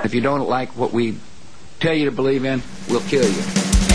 If you don't like what we tell you to believe in, we'll kill you.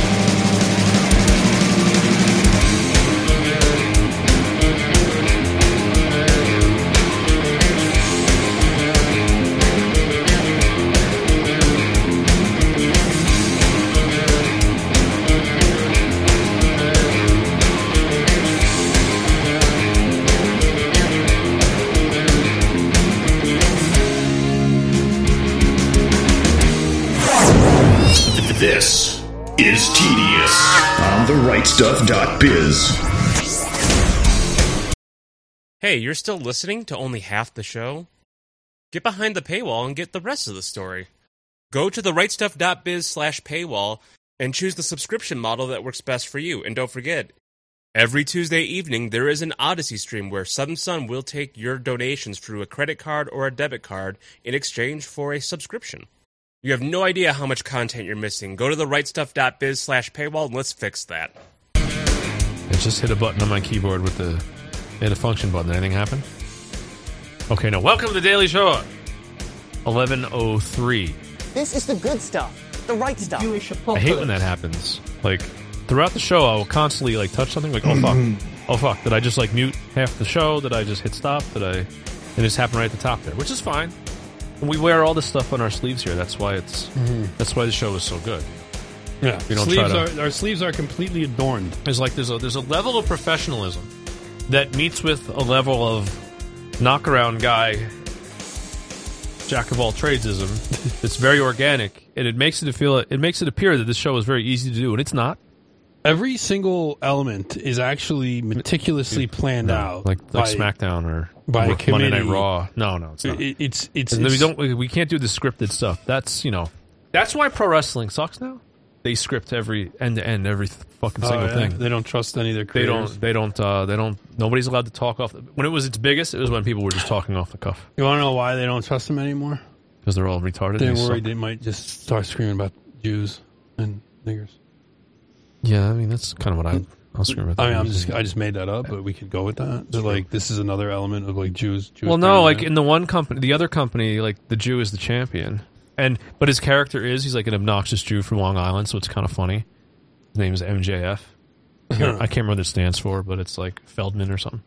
This is Tedious on therightstuff.biz. Hey, you're still listening to only half the show? Get behind the paywall and get the rest of the story. Go to therightstuff.biz/paywall and choose the subscription model that works best for you. And don't forget, every Tuesday evening there is an Odyssey stream where Southern Sun will take your donations through a credit card or a debit card in exchange for a subscription. You have no idea how much content you're missing. Go to therightstuff.biz/paywall and let's fix that. I just hit a button on my keyboard with the hit a function button. Anything happen? Okay, now welcome to the Daily Show. 11:03. This is the good stuff, the right stuff. I hate when that happens. Like throughout the show, I will constantly like touch something like, oh fuck, oh fuck. Did I just like mute half the show? Did I just hit stop? And this happened right at the top there, which is fine. We wear all this stuff on our sleeves here. That's why that's why the show is so good. Yeah, we don't our sleeves are completely adorned. There's a level of professionalism that meets with a level of knock-around guy, jack of all tradesism. It's very organic, and it makes it appear that this show is very easy to do, and it's not. Every single element is actually meticulously planned out, like SmackDown or by a committee. Monday Night Raw. No, it's not. We can't do the scripted stuff. That's why pro wrestling sucks now. They script every end to end, every fucking single thing. They don't trust any of their creators. They don't. Nobody's allowed to talk off. When it was its biggest, it was when people were just talking off the cuff. You want to know why they don't trust them anymore? Because they're all retarded. They're worried they might just start screaming about Jews and niggers. Yeah, I mean that's kind of what I'll scream about. I just made that up, but we could go with that. They're like, this is another element of like Jews. Well, no, like in the one company, the other company, like the Jew is the champion, but his character he's like an obnoxious Jew from Long Island, so it's kind of funny. His name is MJF. I can't remember what it stands for, but it's like Feldman or something.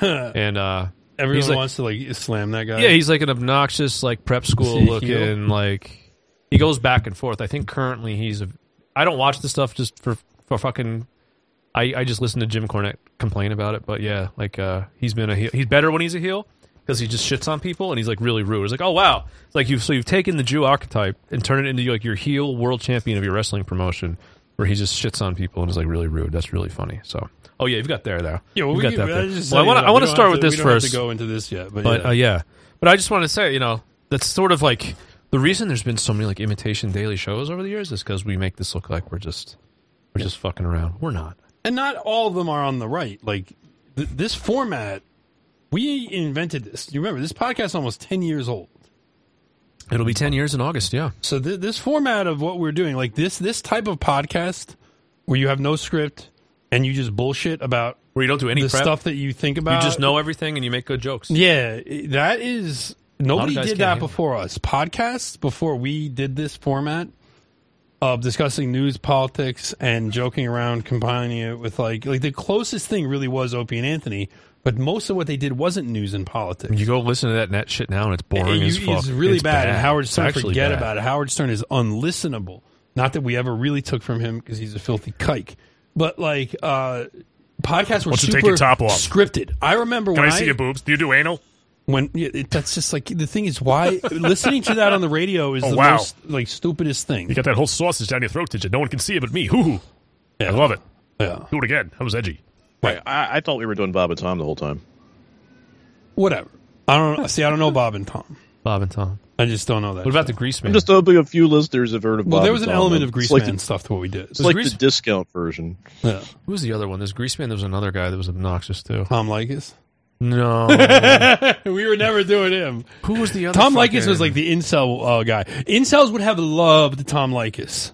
And everyone wants to like slam that guy. Yeah, he's like an obnoxious, like prep school looking, like he goes back and forth. I think currently I don't watch the stuff just for fucking. I just listen to Jim Cornette complain about it, but yeah, like he's been a heel. He's better when he's a heel because he just shits on people and he's like really rude. It's like, oh wow, it's like you've taken the Jew archetype and turned it into like your heel world champion of your wrestling promotion, where he just shits on people and is like really rude. That's really funny. So, oh yeah, you've got there though. Yeah, well, got that. Well, I want to start with this first. We don't have to go into this yet, but yeah. But I just want to say, that's sort of like the reason there's been so many like imitation daily shows over the years is because we make this look like we're just fucking around. We're not. And not all of them are on the right. Like, this format, we invented this. You remember, this podcast is almost 10 years old. It'll be 10 years in August, yeah. So this format of what we're doing, like this type of podcast where you have no script and you just bullshit about where you don't do any the prep. Stuff that you think about. You just know everything and you make good jokes. Yeah, that is... Nobody did that before us. Podcasts, before we did this format of discussing news, politics, and joking around, combining it with like the closest thing really was Opie and Anthony, but most of what they did wasn't news and politics. You go listen to that net shit now, and it's boring as fuck. It's really bad. And Howard Stern, forget about it. Howard Stern is unlistenable. Not that we ever really took from him because he's a filthy kike, but like podcasts were super take your top off? Scripted. I remember Can I see your boobs? Do you do anal? That's just like the thing is why listening to that on the radio is most like stupidest thing. You got that whole sausage down your throat, did you? No one can see it but me. Hoo-hoo. Yeah. I love it. Yeah. Do it again. That was edgy. Right. I thought we were doing Bob and Tom the whole time. Whatever. I don't know. See, I don't know Bob and Tom. Bob and Tom. I just don't know that. What about the Grease Man? I'm just hoping a few listeners have heard of Bob and Tom. Well, there was an element of Grease Man stuff to what we did. It's like the discount version. Yeah. Who was the other one? There's Grease Man. There was another guy that was obnoxious too. Tom Leykis? No. We were never doing him. Who was the other Tom Leykis was like the incel guy. Incels would have loved Tom Leykis.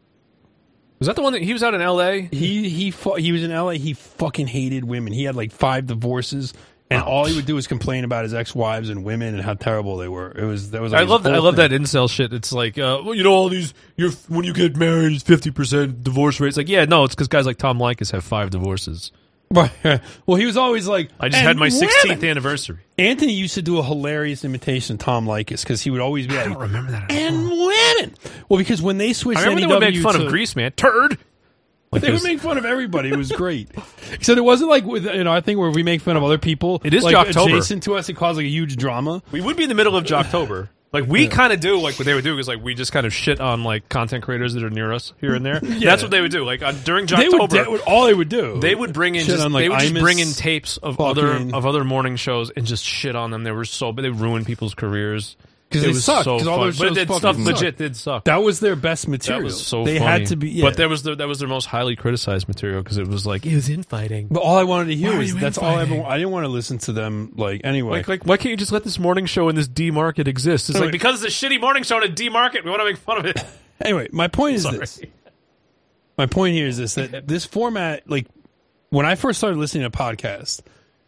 Was that the one that he was out in L.A.? He was in L.A. He fucking hated women. He had like 5 divorces And all he would do was complain about his ex-wives and women and how terrible they were. I love that incel shit. It's like, well, all these, when you get married, it's 50% divorce rate. It's like, yeah, no, it's because guys like Tom Likas have 5 divorces. Right. Well, he was always like, I just had my 16th anniversary. Anthony used to do a hilarious imitation of Tom Likas because he would always be like, I don't remember that. And women. Well, because when they switched, I remember they would make fun of Grease, man. Turd. They would make fun of everybody. It was great. Except it wasn't like with I think where we make fun of other people. It is like Jocktober. Adjacent to us, it caused like a huge drama. We would be in the middle of Jocktober. Like we kind of do like what they would do is like we just kind of shit on like content creators that are near us here and there. That's what they would do. Like during Jocktober, all they would do. They would bring in bring in tapes of other morning shows and just shit on them. They were they ruined people's careers. Because it sucked. So all those but shows stuff legit did suck. That was their best material. That was so they funny. had to be. But that was their most highly criticized material because it was like it was infighting. But all I wanted to hear was that's all I ever. I didn't want to listen to them like anyway. Like why can't you just let this morning show in this D market exist? It's like because it's a shitty morning show in a D market, we want to make fun of it. Anyway, my point is this. My point here is this: that this format, like when I first started listening to podcasts,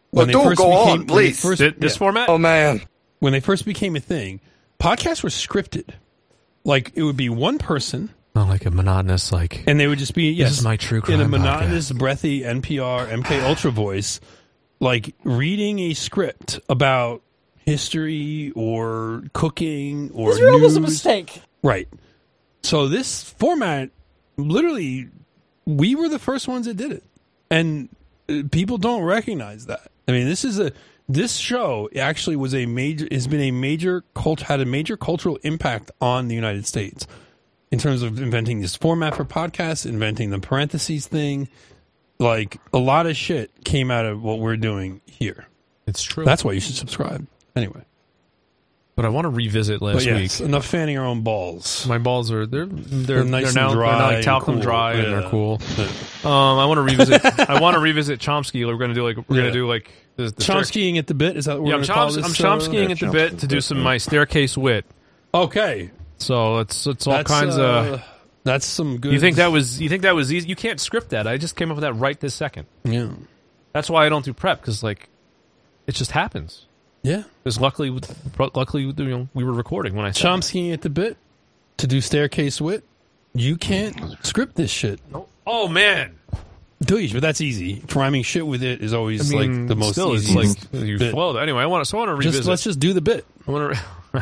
this format. Oh man, when they first became a thing. Podcasts were scripted. Like, it would be one person. Not like a monotonous, like... And they would just be, this is my true crime in a monotonous, breathy NPR, MK Ultra voice, like, reading a script about history or cooking or Israel news. was a mistake. Right. So this format, literally, we were the first ones that did it. And people don't recognize that. I mean, this show actually had a major cultural impact on the United States in terms of inventing this format for podcasts, inventing the parentheses thing. Like a lot of shit came out of what we're doing here. It's true. That's why you should subscribe. Anyway. But I want to revisit last week. Enough fanning our own balls. My balls are they're nice now and dry. They're now like talcum dry and they're cool. I want to revisit. I want to revisit Chomsky. We're going to do like the Chomskying at the bit. Is that what we're going to call this? I'm Chomskying at the bit to do some of my staircase wit. Okay, so it's all kinds of. That's some good. You think that was easy? You can't script that. I just came up with that right this second. Yeah, that's why I don't do prep because like it just happens. Yeah, because luckily, we were recording when I said Chomsky at the bit to do staircase wit. You can't script this shit. No. Oh man, but that's easy. Rhyming shit with it is always like the most easy. It's like you flow. Anyway, I want to revisit. Let's just do the bit. I want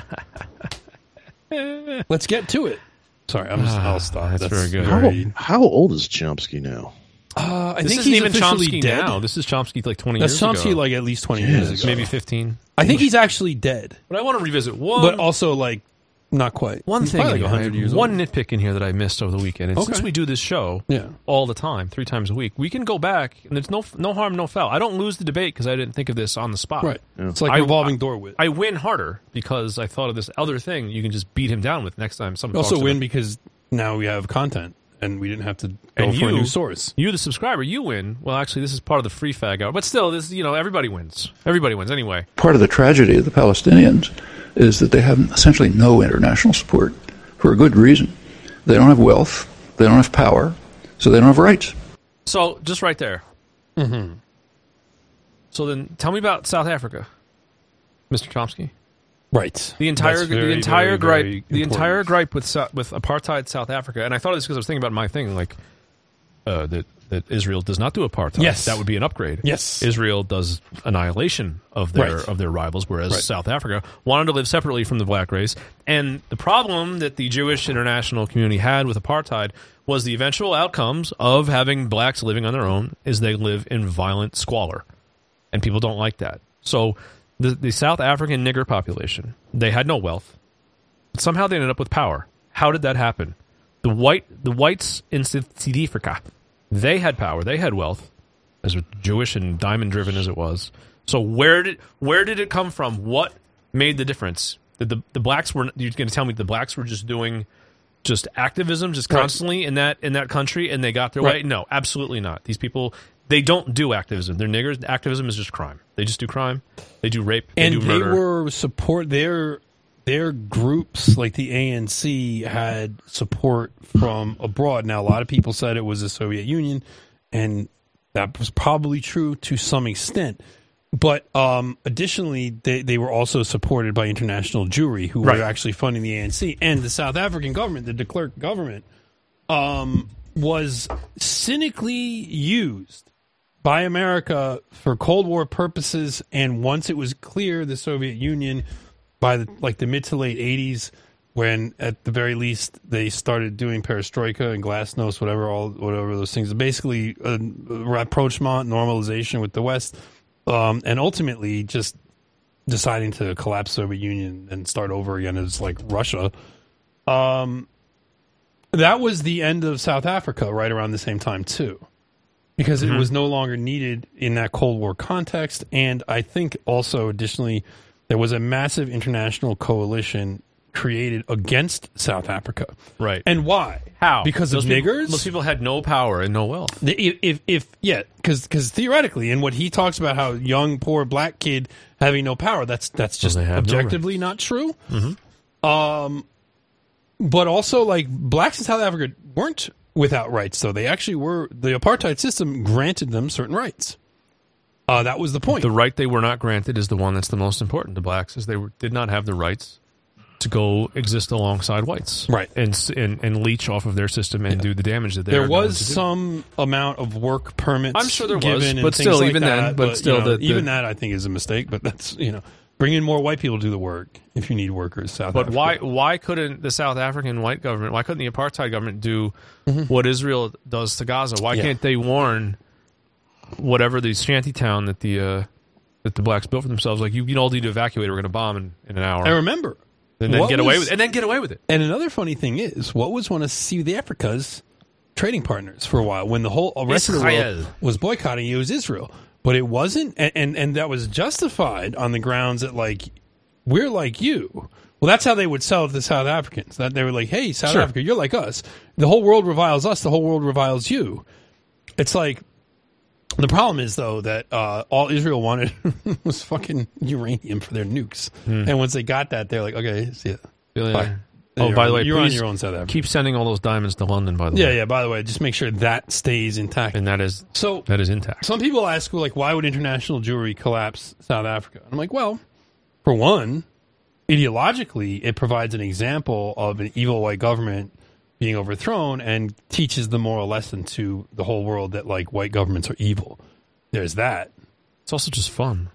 to. Let's get to it. Sorry, I'll stop. That's very good. How old is Chomsky now? I think he's even Chomsky dead. Now. This is Chomsky like 20 years ago. That's Chomsky like at least 20 years ago. Maybe 15. I think he's actually dead. But I want to revisit one. But also like not quite. One he's thing, like 100 years one old. nitpick in here that I missed over the weekend. And since we do this show all the time, 3 times a week, we can go back and there's no harm, no foul. I don't lose the debate because I didn't think of this on the spot. Right. Yeah. It's like a revolving door wit. I win harder because I thought of this other thing you can just beat him down with next time someone also win because now we have content. And we didn't have to go for a new source. You, the subscriber, you win. Well, actually, this is part of the free fag hour. But still, this everybody wins. Everybody wins anyway. Part of the tragedy of the Palestinians is that they have essentially no international support for a good reason. They don't have wealth. They don't have power. So they don't have rights. So, just right there. Mm-hmm. So then, tell me about South Africa, Mr. Chomsky. Right. The entire gripe with apartheid South Africa, and I thought of this because I was thinking about my thing, like that Israel does not do apartheid. Yes, that would be an upgrade. Yes, Israel does annihilation of their rivals, whereas South Africa wanted to live separately from the black race. And the problem that the Jewish international community had with apartheid was the eventual outcomes of having blacks living on their own is they live in violent squalor, and people don't like that. So. The South African nigger population, they had no wealth. But somehow they ended up with power. How did that happen? The whites in South Africa, they had power, they had wealth, as Jewish and diamond-driven as it was. So where did it come from? What made the difference? The blacks were. You're going to tell me the blacks were just doing activism, constantly in that country, and they got their way? No, absolutely not. These people. They don't do activism. They're niggers. Activism is just crime. They just do crime. They do rape. They do murder. They were support their groups like the ANC had support from abroad. Now a lot of people said it was the Soviet Union, and that was probably true to some extent. But additionally, they were also supported by international Jewry, who were actually funding the ANC. And the South African government, the de Klerk government, was cynically used by America for Cold War purposes. And once it was clear the Soviet Union, by the mid to late 80s, when at the very least they started doing perestroika and glasnost, whatever those things, basically rapprochement, normalization with the West, and ultimately just deciding to collapse Soviet Union and start over again as like Russia. That was the end of South Africa right around the same time too, because it was no longer needed in that Cold War context. And I think also additionally, there was a massive international coalition created against South Africa. Right. And why? How? Because those of niggers? Most people had no power and no wealth. Because theoretically, and what he talks about how young, poor black kid having no power, that's just objectively not true. Mm-hmm. But also, like, blacks in South Africa weren't without rights, though. They actually were. The apartheid system granted them certain rights. That was the point. The right they were not granted is the one that's the most important to blacks, is they did not have the rights to go exist alongside whites, right, and leech off of their system and do the damage that there was some amount of work permits. I'm sure there given was, but still, like even that, then, but still, even that I think is a mistake. But that's bring in more white people to do the work if you need workers. South Africa. Why couldn't the South African white government? Why couldn't the apartheid government do what Israel does to Gaza? Why can't they warn whatever the shanty town that the blacks built for themselves? Like, you all need to evacuate. We're going to bomb in an hour. I remember. And then get away with it. And another funny thing is, what was one of South Africa's trading partners for a while when the whole rest of the world was boycotting? It was Israel, but it wasn't, and that was justified on the grounds that, like, we're like you. Well, that's how they would sell it to South Africans. That they were like, hey, South Africa, you're like us. The whole world reviles us. The whole world reviles you. It's like, the problem is, though, that all Israel wanted was fucking uranium for their nukes. And once they got that, they're like, okay, see ya. Bye. Oh, by the way, you're on your own, South Africa. Keep sending all those diamonds to London, by the way. Yeah, by the way, just make sure that stays intact. And that is intact. Some people ask, like, why would international Jewry collapse South Africa? And I'm like, well, for one, ideologically, it provides an example of an evil white government being overthrown and teaches the moral lesson to the whole world that, like, white governments are evil. There's that. It's also just fun.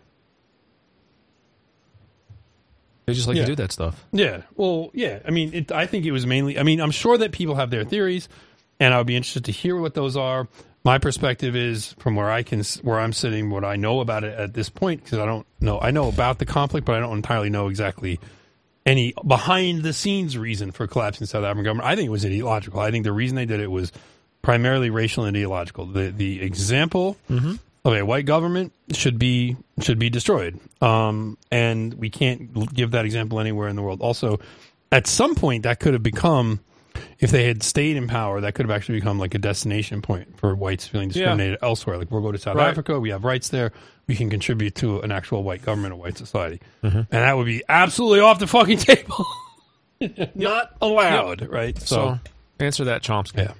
They just like to do that stuff. Yeah. Well, yeah. I mean, I think it was mainly... I mean, I'm sure that people have their theories, and I'll be interested to hear what those are. My perspective is, from where I'm sitting, what I know about it at this point, because I don't know... I know about the conflict, but I don't entirely know exactly any behind-the-scenes reason for collapsing the South African government. I think it was ideological. I think the reason they did it was primarily racial and ideological. The example of a white government should be destroyed, and we can't give that example anywhere in the world. Also, at some point, that could have become, if they had stayed in power, that could have actually become like a destination point for whites feeling discriminated elsewhere. Like, we'll go to South Africa, we have rights there, we can contribute to an actual white government, a white society. And that would be absolutely off the fucking table. Not allowed, right? So answer that, Chomsky.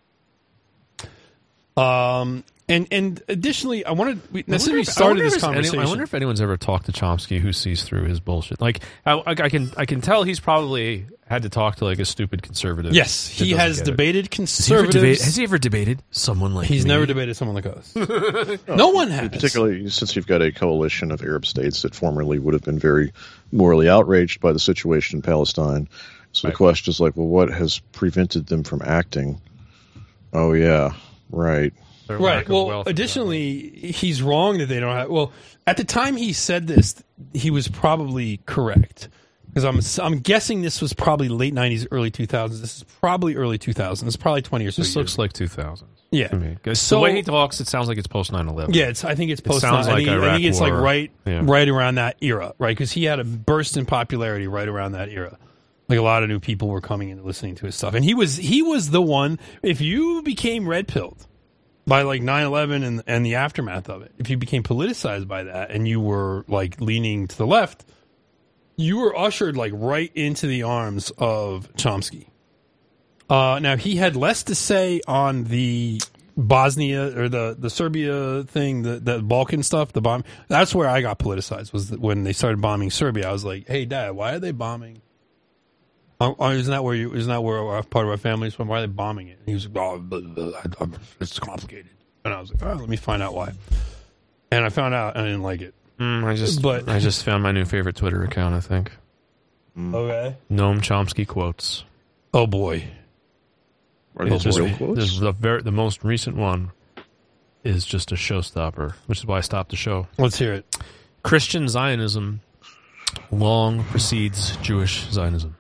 Yeah. And additionally, I wonder if anyone's ever talked to Chomsky who sees through his bullshit. Like, I can tell he's probably had to talk to, like, a stupid conservative. Yes, he has debated conservatives. Has he ever debated someone like He's me? never debated someone like us. No one has. Particularly since you've got a coalition of Arab states that formerly would have been very morally outraged by the situation in Palestine. So the question is like, well, what has prevented them from acting? Oh, yeah, right. Right. Well, additionally, he's wrong that they don't have... Well, at the time he said this, he was probably correct. Because I'm guessing this was probably late 90s, early 2000s. This is probably early 2000s. It's probably 20 or so This looks like 2000s. Yeah. To me. So, the way he talks, it sounds like it's post 9/11. Yeah, I think it's post 9/11. I think it's like right around that era, right? Because he had a burst in popularity right around that era. Like, a lot of new people were coming in and listening to his stuff. And he was the one... If you became red-pilled by, like, 9/11 and the aftermath of it, if you became politicized by that and you were, like, leaning to the left, you were ushered, like, right into the arms of Chomsky. Now, he had less to say on the Bosnia or the Serbia thing, the Balkan stuff, the bomb. That's where I got politicized. Was when they started bombing Serbia. I was like, "Hey, Dad, why are they bombing? Isn't that where part of our family is from? Why are they bombing it?" And he was like, "Oh, blah, blah, blah, it's complicated." And I was like, "All right, let me find out why." And I found out, and I didn't like it. I just found my new favorite Twitter account. I think. Okay. Noam Chomsky quotes. Oh boy. Are those real quotes? The most recent one is just a showstopper, which is why I stopped the show. Let's hear it. Christian Zionism long precedes Jewish Zionism.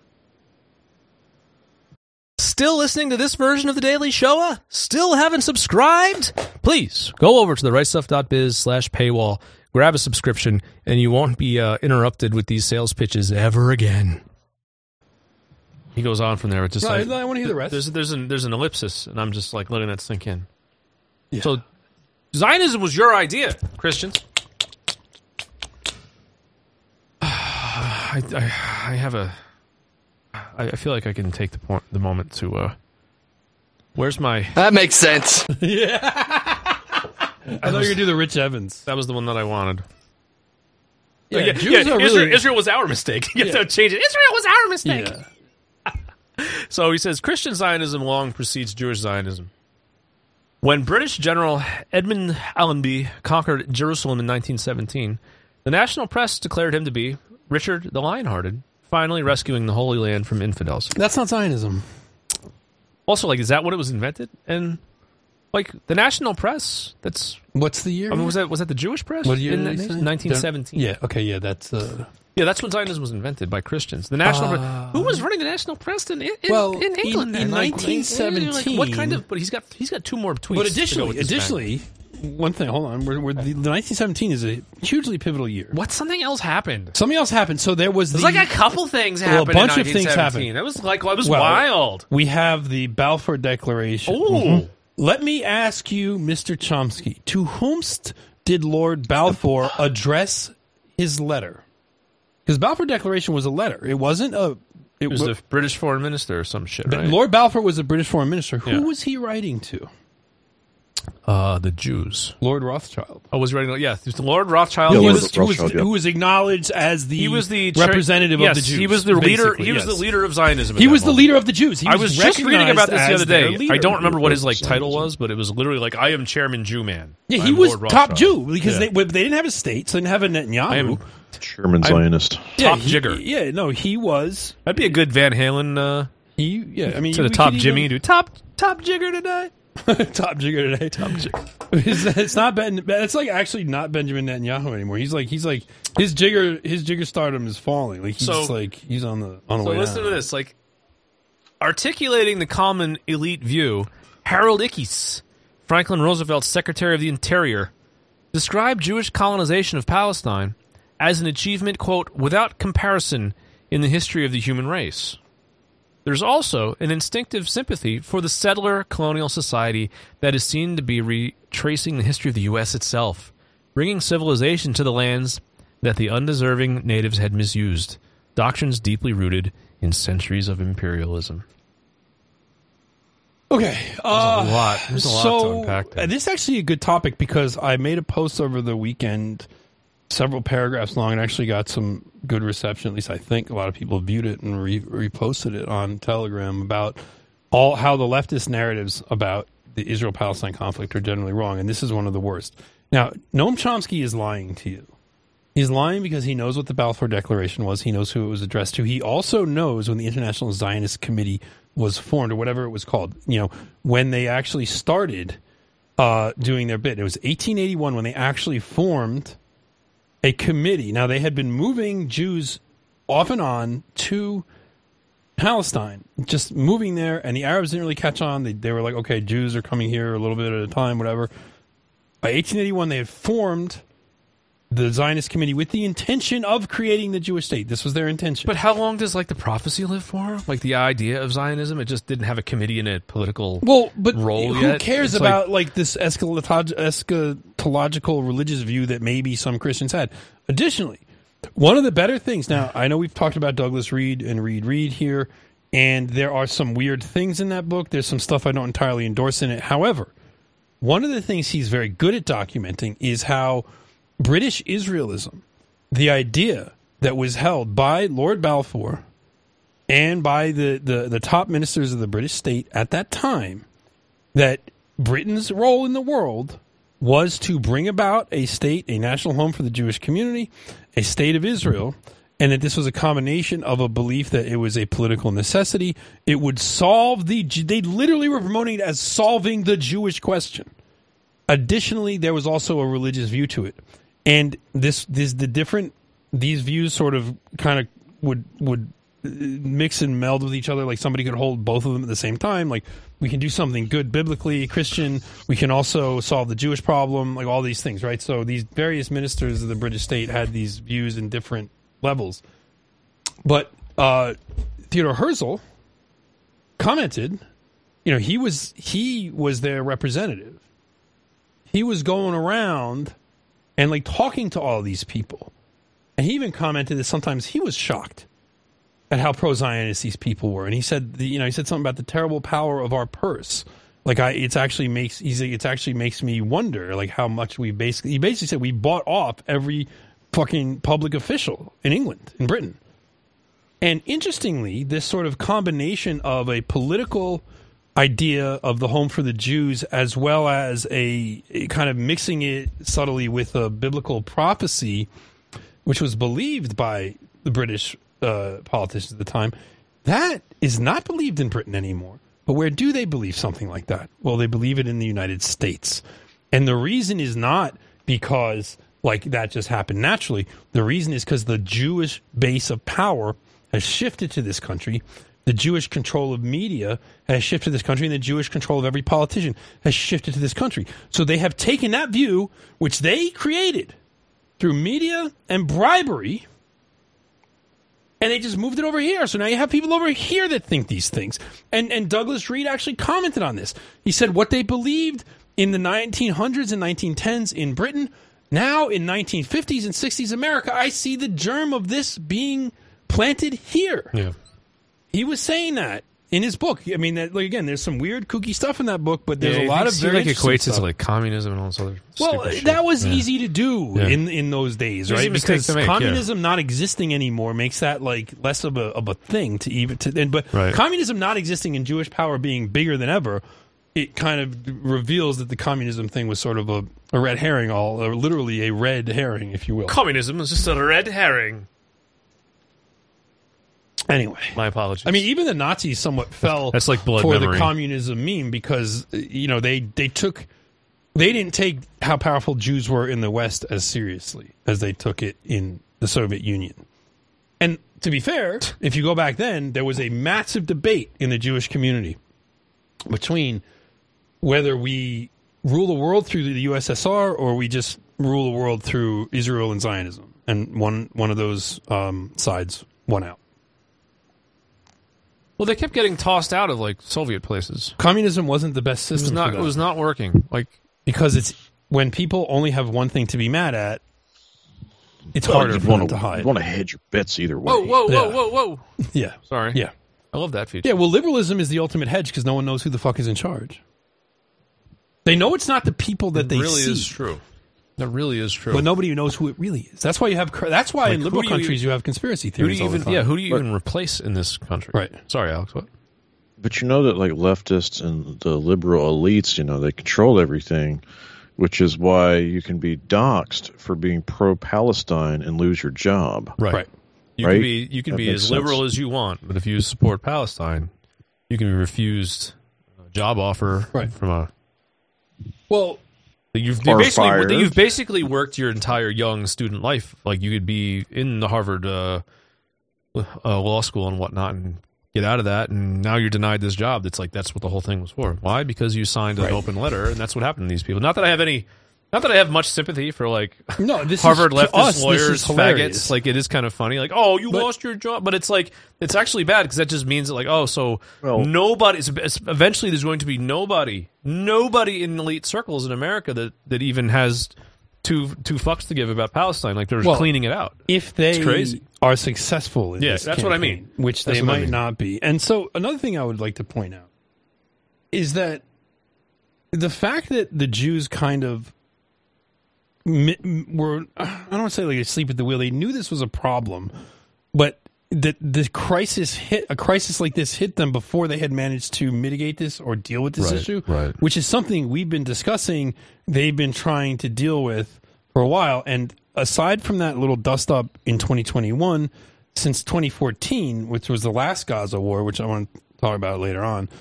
Still listening to this version of The Daily Shoah? Still haven't subscribed? Please go over to therightstuff.biz/paywall, grab a subscription, and you won't be interrupted with these sales pitches ever again. He goes on from there. It's just I want to hear the rest. There's an ellipsis, and I'm just like letting that sink in. Yeah. So, Zionism was your idea, Christians. I feel like I can take the moment to. Where's my? That makes sense. Yeah. I thought you were gonna do the Rich Evans. That was the one that I wanted. Yeah, Israel was our mistake. You have to change it. Israel was our mistake. Yeah. So he says, Christian Zionism long precedes Jewish Zionism. When British General Edmund Allenby conquered Jerusalem in 1917, the national press declared him to be Richard the Lionhearted, finally rescuing the Holy Land from infidels. That's not Zionism. Also, like, is that what it was invented? And, like, the national press, that's... What's the year? I mean, was that the Jewish press? What year in did they say? 1917. Yeah, okay, yeah, that's... Yeah, that's when Zionism was invented, by Christians. The national press. Who was running the national press in England? In 1917... what kind of... But he's got 2 more tweets. But additionally, one thing, hold on. The 1917 is a hugely pivotal year. What? Something else happened. Something else happened. So there was There's like a couple things happened. A bunch of things happened. It was wild. We have the Balfour Declaration. Ooh. Let me ask you, Mr. Chomsky, to whomst did Lord Balfour address his letter? Because Balfour Declaration was a letter. It wasn't a... It was the British foreign minister or some shit, right? Lord Balfour was a British foreign minister. Who was he writing to? The Jews. Lord Rothschild. Oh, was he writing? Yeah, it was Lord Rothschild. Who was acknowledged as the representative of the Jews. He was the leader. He was the leader of Zionism. He was the leader of the Jews. I was just reading about this the other day. I don't remember what his title was, but it was literally like, "I am Chairman Jew Man." Yeah, he was top Jew because they didn't have a state, so they didn't have a Netanyahu. I am Chairman Zionist. Top jigger. Yeah, no, he was. That'd be a good Van Halen. I mean, to the top Jimmy, do top jigger today. Top jigger today. Top jigger. It's not Ben. It's like actually not Benjamin Netanyahu anymore. He's like his jigger stardom is falling. Like he's he's on the way down. So listen to this. Like articulating the common elite view, Harold Ickes, Franklin Roosevelt's Secretary of the Interior, described Jewish colonization of Palestine as an achievement, quote, without comparison in the history of the human race. There's also an instinctive sympathy for the settler colonial society that is seen to be retracing the history of the U.S. itself, bringing civilization to the lands that the undeserving natives had misused, doctrines deeply rooted in centuries of imperialism. Okay. There's a lot to unpack there. This is actually a good topic because I made a post over the weekend, several paragraphs long, and actually got some good reception. At least I think a lot of people viewed it and reposted it on Telegram about how the leftist narratives about the Israel-Palestine conflict are generally wrong, and this is one of the worst. Now, Noam Chomsky is lying to you. He's lying because he knows what the Balfour Declaration was. He knows who it was addressed to. He also knows when the International Zionist Committee was formed, or whatever it was called, when they actually started doing their bit. It was 1881 when they actually formed a committee. Now, they had been moving Jews off and on to Palestine, just moving there, and the Arabs didn't really catch on. They were like, okay, Jews are coming here a little bit at a time, whatever. By 1881, they had formed the Zionist Committee with the intention of creating the Jewish state. This was their intention. But how long does the prophecy live for? Like the idea of Zionism, it just didn't have a committee in a political role who yet. Cares about this eschatological religious view that maybe some Christians had? Additionally, one of the better things, now I know we've talked about Douglas Reed and Reed here, and there are some weird things in that book. There's some stuff I don't entirely endorse in it. However, one of the things he's very good at documenting is how British Israelism, the idea that was held by Lord Balfour and by the top ministers of the British state at that time, that Britain's role in the world was to bring about a state, a national home for the Jewish community, a state of Israel, and that this was a combination of a belief that it was a political necessity. It would solve they literally were promoting it as solving the Jewish question. Additionally, there was also a religious view to it. And these views sort of kind of would mix and meld with each other. Like somebody could hold both of them at the same time. Like we can do something good biblically, Christian. We can also solve the Jewish problem, like all these things, right? So these various ministers of the British state had these views in different levels. But Theodore Herzl commented, he was their representative. He was going around and like talking to all these people. And he even commented that sometimes he was shocked at how pro-Zionist these people were. And he said, he said something about the terrible power of our purse. Like it actually makes me wonder like how much he basically said we bought off every fucking public official in England, in Britain. And interestingly, this sort of combination of a political idea of the home for the Jews as well as a kind of mixing it subtly with a biblical prophecy, which was believed by the British politicians at the time, that is not believed in Britain anymore. But where do they believe something like that? Well, they believe it in the United States. And the reason is not because like that just happened naturally. The reason is because the Jewish base of power has shifted to this country. The Jewish control of media has shifted to this country, and the Jewish control of every politician has shifted to this country. So they have taken that view, which they created through media and bribery, and they just moved it over here. So now you have people over here that think these things. And Douglas Reed actually commented on this. He said what they believed in the 1900s and 1910s in Britain, now in 1950s and 60s America, I see the germ of this being planted here. Yeah. He was saying that in his book. I mean, again, there's some weird, kooky stuff in that book, but there's a lot of very interesting equates stuff. it to like communism and all this other. Well, that was easy to do in those days, right? Because communism not existing anymore makes that like less of a thing to even to. But communism not existing and Jewish power being bigger than ever, it kind of reveals that the communism thing was sort of a red herring, or literally a red herring, if you will. Communism is just a red herring. Anyway, my apologies. I mean, even the Nazis somewhat fell That's like blood for memory. the communism meme because they didn't take how powerful Jews were in the West as seriously as they took it in the Soviet Union. And to be fair, if you go back then, there was a massive debate in the Jewish community between whether we rule the world through the USSR or we just rule the world through Israel and Zionism. And one of those sides won out. Well, they kept getting tossed out of like Soviet places. Communism wasn't the best system. It was not working. Like because it's when people only have one thing to be mad at, it's harder for them to hide. You want to hedge your bets either way. Whoa. Yeah. Sorry. Yeah. I love that feature. Yeah, well, liberalism is the ultimate hedge because no one knows who the fuck is in charge. They know it's not the people that they see. That really is true. That really is true. But nobody knows who it really is. That's why you have. That's why in liberal countries you have conspiracy theories. Who do you even replace in this country? Right. Sorry, Alex. What? But you know that like leftists and the liberal elites, they control everything, which is why you can be doxxed for being pro-Palestine and lose your job. Right. You can be as liberal as you want, but if you support Palestine, you can be refused a job offer from a. Well. You've basically worked your entire young student life. Like you could be in the Harvard law school and whatnot, and get out of that, and now you're denied this job. That's what the whole thing was for. Why? Because you signed an open letter, and that's what happened to these people. Not that I have much sympathy for like Harvard leftist lawyers, faggots. Like it is kind of funny. Like, you lost your job, but it's like it's actually bad because that just means that like nobody. Eventually, there's going to be nobody in elite circles in America that even has two fucks to give about Palestine. Like they're cleaning it out. If they are successful in this that's campaign, what I mean. Which they might not be. And so another thing I would like to point out is that the fact that the Jews kind of were, I don't want to say like asleep at the wheel. They knew this was a problem, but that a crisis like this hit them before they had managed to mitigate this or deal with this issue, which is something we've been discussing. They've been trying to deal with for a while. And aside from that little dust up in 2021, since 2014, which was the last Gaza war, which I want to talk about later on,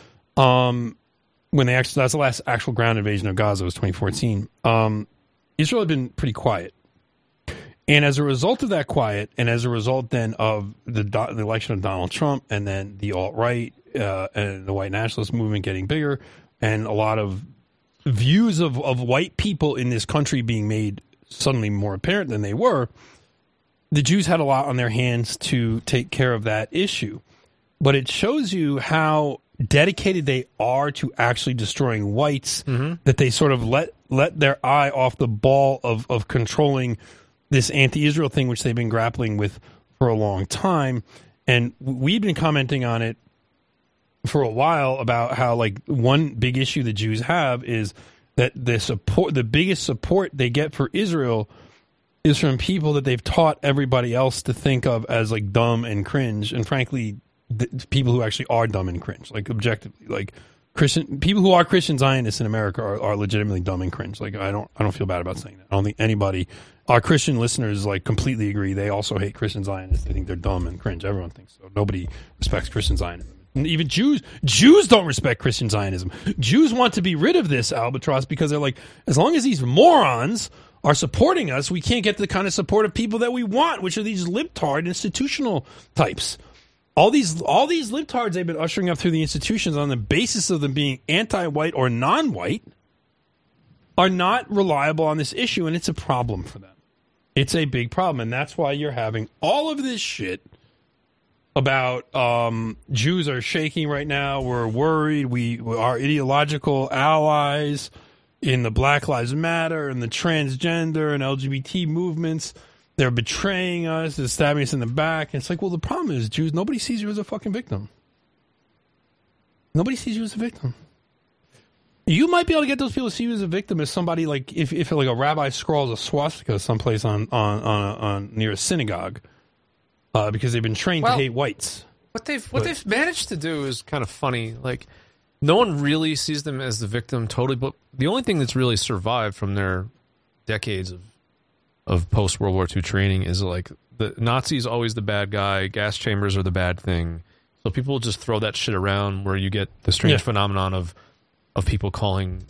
when that's the last actual ground invasion of Gaza was 2014. Israel had been pretty quiet. And as a result of that quiet, and as a result then of the election of Donald Trump, and then the alt-right and the white nationalist movement getting bigger, and a lot of views of white people in this country being made suddenly more apparent than they were, the Jews had a lot on their hands to take care of that issue. But it shows you how dedicated they are to actually destroying whites, that they sort of let their eye off the ball of controlling this anti-Israel thing, which they've been grappling with for a long time. And we've been commenting on it for a while about how, like, one big issue the Jews have is that the biggest support they get for Israel is from people that they've taught everybody else to think of as, like, dumb and cringe. And frankly, people who actually are dumb and cringe, like, objectively, like, people who are Christian Zionists in America are legitimately dumb and cringe. Like, I don't feel bad about saying that. I don't think anybody, our Christian listeners, like, completely agree. They also hate Christian Zionists. They think they're dumb and cringe. Everyone thinks so. Nobody respects Christian Zionism. And even Jews don't respect Christian Zionism. Jews want to be rid of this albatross because they're like, as long as these morons are supporting us, we can't get the kind of support of people that we want, which are these libtard institutional types. All these libtards they've been ushering up through the institutions on the basis of them being anti-white or non-white are not reliable on this issue, and it's a problem for them. It's a big problem, and that's why you're having all of this shit about Jews are shaking right now. We're worried. We are ideological allies in the Black Lives Matter and the transgender and LGBT movements. They're betraying us. They're stabbing us in the back. And it's like, well, the problem is, Jews, nobody sees you as a fucking victim. Nobody sees you as a victim. You might be able to get those people to see you as a victim as somebody like if like a rabbi scrawls a swastika someplace on near a synagogue because they've been trained to hate whites. What they've managed to do is kind of funny. Like, no one really sees them as the victim totally, but the only thing that's really survived from their decades of post-World War II training is, like, the Nazis always the bad guy, gas chambers are the bad thing. So people just throw that shit around where you get the strange phenomenon of people calling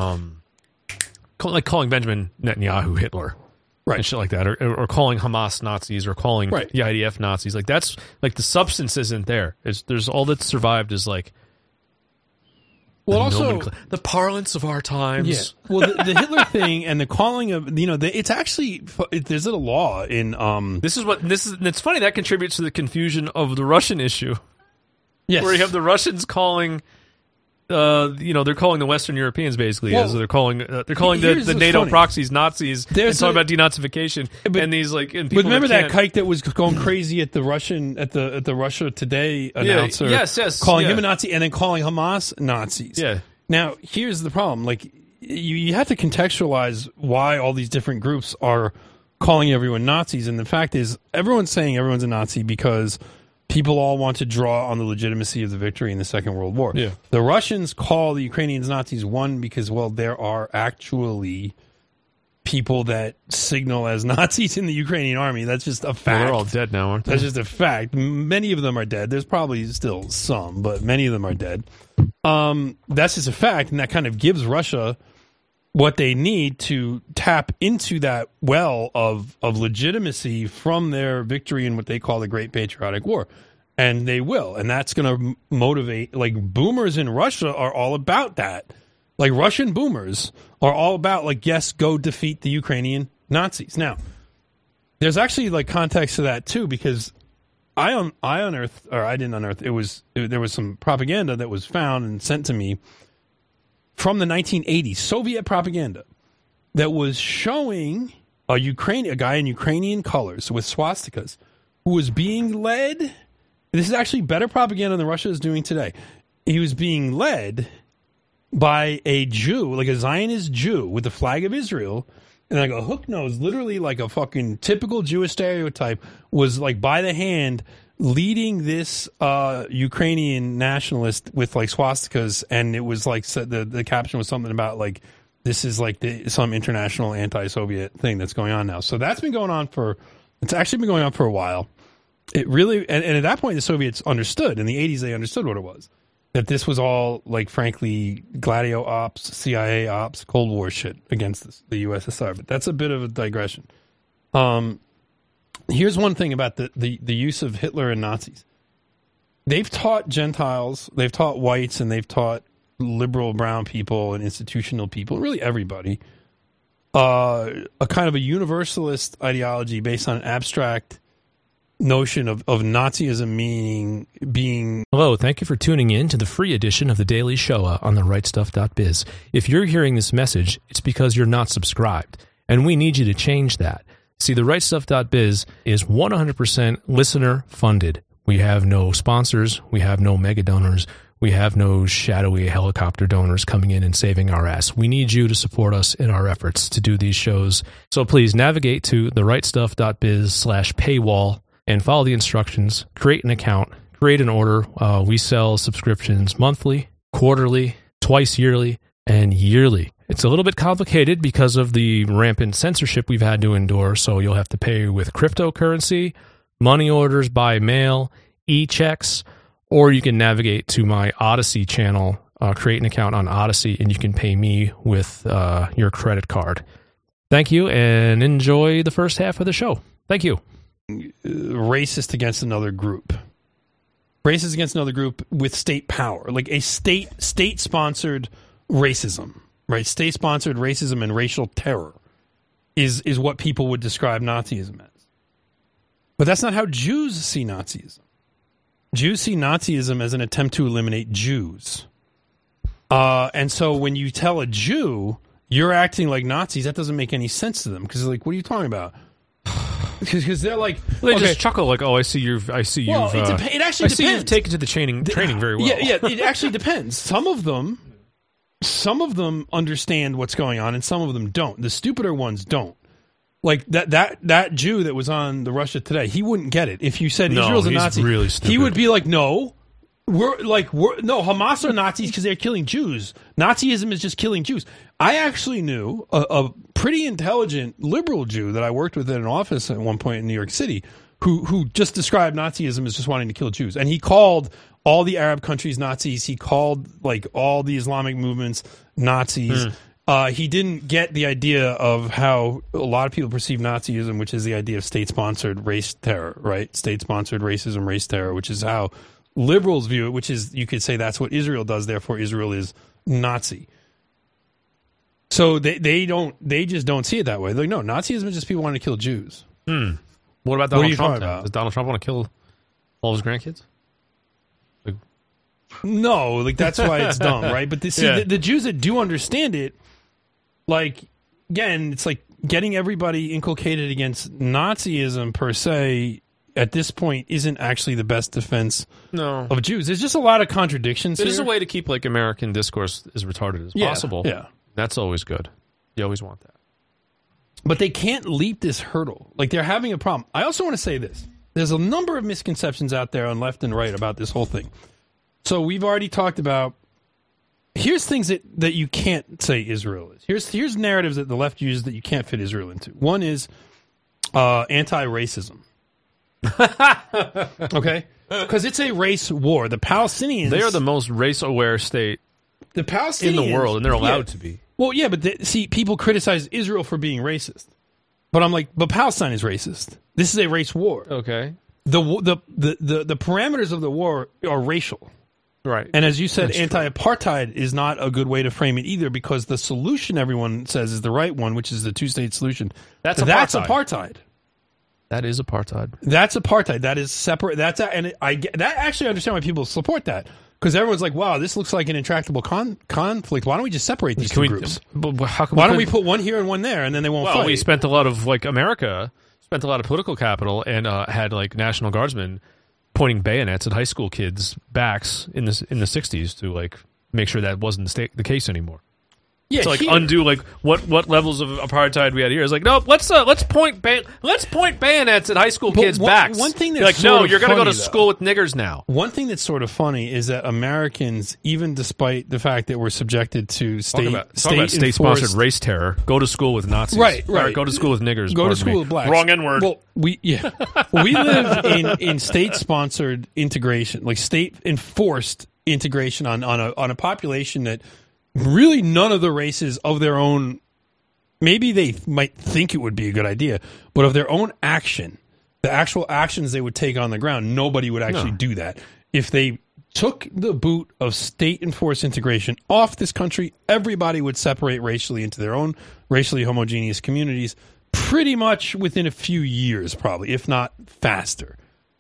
Benjamin Netanyahu Hitler. Right. And shit like that. Or calling Hamas Nazis or calling the IDF Nazis. Like, that's, like, the substance isn't there. There's all that's survived is, like, well, also the parlance of our times. Yeah. Well, the Hitler thing and the calling of, it's actually, there's a law in it's funny that contributes to the confusion of the Russian issue. Yes. Where you have the Russians calling they're calling the Western Europeans basically as they're calling the NATO proxies Nazis and talking about denazification. And these, like, and people, but remember that kike that was going crazy at the Russia Today announcer, calling him a Nazi and then calling Hamas Nazis. Yeah. Now here's the problem: like, you have to contextualize why all these different groups are calling everyone Nazis, and the fact is, everyone's saying everyone's a Nazi because people all want to draw on the legitimacy of the victory in the Second World War. Yeah. The Russians call the Ukrainians Nazis, one, because, well, there are actually people that signal as Nazis in the Ukrainian army. That's just a fact. Well, they're all dead now, aren't they? That's just a fact. Many of them are dead. There's probably still some, but many of them are dead. That's just a fact, and that kind of gives Russia what they need to tap into that well of legitimacy from their victory in what they call the Great Patriotic War. And they will. And that's going to motivate, like, boomers in Russia are all about that. Like, Russian boomers are all about, like, yes, go defeat the Ukrainian Nazis. Now, there's actually, like, context to that, too, because I didn't unearth, there was some propaganda that was found and sent to me from the 1980s, Soviet propaganda, that was showing a guy in Ukrainian colors with swastikas who was being led. This is actually better propaganda than Russia is doing today. He was being led by a Jew, like a Zionist Jew with the flag of Israel, and like a hook nose, literally like a fucking typical Jewish stereotype, was like by the hand leading this Ukrainian nationalist with like swastikas, and it was like the caption was something about like this is like some international anti-Soviet thing that's going on now. So that's been going on it's actually been going on for a while. It really, and at that point the Soviets understood. In the 80s they understood what it was. That this was all like, frankly, Gladio ops, CIA ops, Cold War shit against the USSR. But that's a bit of a digression. Here's one thing about the use of Hitler and Nazis. They've taught Gentiles, they've taught whites, and they've taught liberal brown people and institutional people, really everybody, a kind of a universalist ideology based on an abstract notion of Nazism meaning being... Hello, thank you for tuning in to the free edition of The Daily Shoah on therightstuff.biz. If you're hearing this message, it's because you're not subscribed, and we need you to change that. See, therightstuff.biz is 100% listener-funded. We have no sponsors, we have no mega donors, we have no shadowy helicopter donors coming in and saving our ass. We need you to support us in our efforts to do these shows. So please navigate to therightstuff.biz/paywall and follow the instructions, create an account, create an order. We sell subscriptions monthly, quarterly, twice yearly, and yearly. It's a little bit complicated because of the rampant censorship we've had to endure, so you'll have to pay with cryptocurrency, money orders by mail, e-checks, or you can navigate to my Odyssey channel, create an account on Odyssey, and you can pay me with your credit card. Thank you, and enjoy the first half of the show. Thank you. Racist against another group. Racist against another group with state power, like a state-sponsored racism, right? State-sponsored racism and racial terror is what people would describe Nazism as. But that's not how Jews see Nazism. Jews see Nazism as an attempt to eliminate Jews. And so when you tell a Jew you're acting like Nazis, that doesn't make any sense to them because they're like, what are you talking about? Because they're like, they just chuckle like, "Oh, I see you've." Well, it actually depends. You've taken to the training very well. Yeah, it actually depends. Some of them understand what's going on, and some of them don't. The stupider ones don't. Like that Jew that was on the Russia Today, he wouldn't get it if you said Israel's a Nazi. Really stupid. He would be like, no, Hamas are Nazis because they're killing Jews. Nazism is just killing Jews. I actually knew a pretty intelligent liberal Jew that I worked with in an office at one point in New York City who just described Nazism as just wanting to kill Jews. And he called all the Arab countries Nazis. He called like all the Islamic movements Nazis. He didn't get the idea of how a lot of people perceive Nazism, which is the idea of state-sponsored race terror, right? State-sponsored racism, race terror, which is how liberals view it, which is, you could say that's what Israel does, therefore Israel is Nazi. So they just don't see it that way. They're like, no, Nazism is just people wanting to kill Jews. What about Donald Trump? Does Donald Trump want to kill all his grandkids? No, like that's why it's dumb, right? But the Jews that do understand it, like, again, it's like getting everybody inculcated against Nazism per se at this point isn't actually the best defense of Jews. There's just a lot of contradictions here. There's a way to keep like American discourse as retarded as possible. Yeah. That's always good. You always want that. But they can't leap this hurdle. Like, they're having a problem. I also want to say this. There's a number of misconceptions out there on left and right about this whole thing. So we've already talked about, here's things that you can't say Israel is. Here's narratives that the left uses that you can't fit Israel into. One is anti-racism. Okay? Because it's a race war. The Palestinians... They are the most race-aware state in the world, and they're allowed to be. Well, yeah, but people criticize Israel for being racist. But I'm like, but Palestine is racist. This is a race war. Okay. The parameters of the war are racial. Right. And as you said, anti-apartheid is not a good way to frame it either, because the solution everyone says is the right one, which is the two-state solution. That's apartheid. That is apartheid. That's apartheid. That is separate. I actually understand why people support that. Because everyone's like, wow, this looks like an intractable conflict. Why don't we just separate these two groups? Why don't we put one here and one there, and then they won't fight? Well, we spent a lot of, America spent a lot of political capital and had, National Guardsmen pointing bayonets at high school kids' backs in the 60s to, make sure that wasn't the case anymore. Yeah, to undo what levels of apartheid we had here. It's like, nope, let's point bayonets at high school kids' backs. One thing that's like, no, you're going to go to though. school with niggers now. One thing that's sort of funny is that Americans, even despite the fact that we're subjected to state-sponsored race terror, go to school with Nazis. Right. Or go to school with niggers. Go to school with blacks. Wrong N-word. Well, we live in state-sponsored integration, like state-enforced integration on a population that really none of the races of their own, maybe they might think it would be a good idea, but of their own action, the actual actions they would take on the ground, nobody would actually do that. If they took the boot of state-enforced integration off this country, everybody would separate racially into their own racially homogeneous communities pretty much within a few years, probably, if not faster.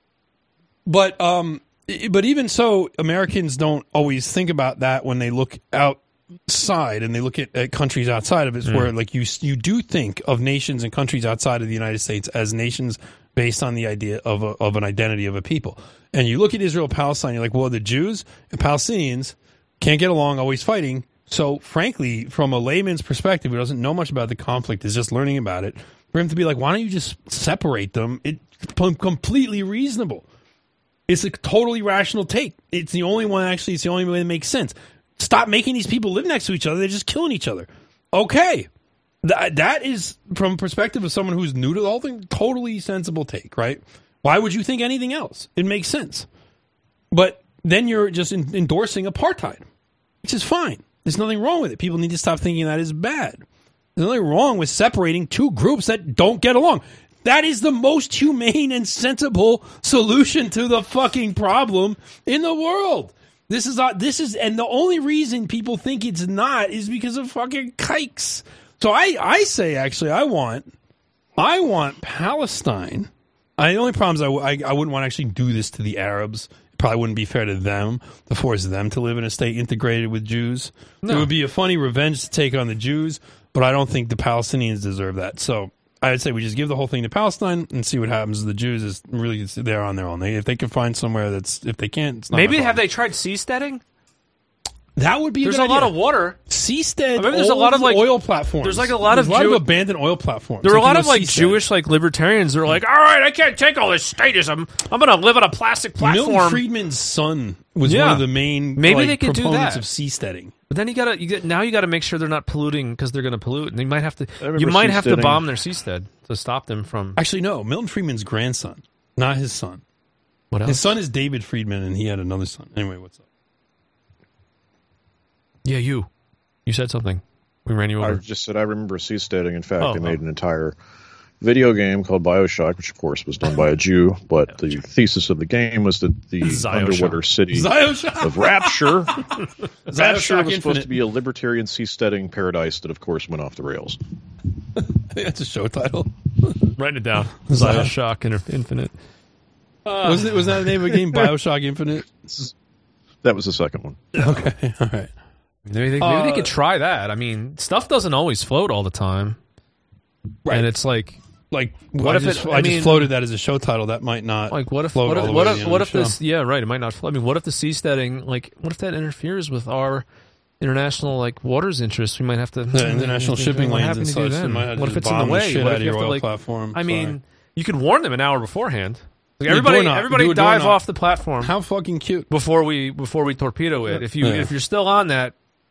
But even so, Americans don't always think about that when they look outside and they look at countries outside of it, where like you do think of nations and countries outside of the United States as nations based on the idea of an identity of a people. And you look at Israel, Palestine, you're like, well, the Jews and Palestinians can't get along, always fighting. So frankly, from a layman's perspective, who doesn't know much about the conflict, is just learning about it, for him to be like, why don't you just separate them? It's completely reasonable. It's a totally rational take. It's the only one, actually, it's the only way that makes sense. Stop making these people live next to each other. They're just killing each other. Okay. That is, from a perspective of someone who's new to the whole thing, totally sensible take, right? Why would you think anything else? It makes sense. But then you're just endorsing apartheid, which is fine. There's nothing wrong with it. People need to stop thinking that is bad. There's nothing wrong with separating two groups that don't get along. That is the most humane and sensible solution to the fucking problem in the world. This is, and the only reason people think it's not is because of fucking kikes. So I say, actually, I want Palestine. The only problem is I wouldn't want to actually do this to the Arabs. It probably wouldn't be fair to them to force them to live in a state integrated with Jews. No. It would be a funny revenge to take on the Jews, but I don't think the Palestinians deserve that. So I would say we just give the whole thing to Palestine and see what happens. The Jews is really they're on their own. If they can find somewhere if they can't, it's not maybe have they tried seasteading? That would be. There's a lot of water. Seastead. Maybe there's a lot of oil platforms. There's like a lot of abandoned oil platforms. There are a lot of Jewish libertarians that are like, all right, I can't take all this statism. I'm going to live on a plastic platform. Milton Friedman's son was one of the main they could proponents of seasteading. But then you got to make sure they're not polluting because they're going to pollute, and you might have to bomb their seastead to stop them from. Actually, no. Milton Friedman's grandson, not his son. What else? His son is David Friedman, and he had another son. Anyway, what's up? Yeah, you said something. We ran you over. I just said I remember seasteading. In fact, they made an entire video game called BioShock, which of course was done by a Jew, but the thesis of the game was that the underwater city of Rapture was supposed to be a libertarian seasteading paradise that of course went off the rails. I think that's a show title. Write it down. BioShock Infinite. Was that the name of the game, BioShock Infinite? That was the second one. Okay, all right. Maybe they could try that. I mean, stuff doesn't always float all the time. Right. And it's like what if I just floated that as a show title? That might not what if this? Yeah, right. It might not float. I mean, what if the seasteading, what if that interferes with our international waters interests? We might have to international shipping lanes and such. What if it's in the way? What if you have to platform? I mean, you could warn them an hour beforehand. Everybody dive off the platform. How fucking cute! Before we torpedo it. If you're still on that,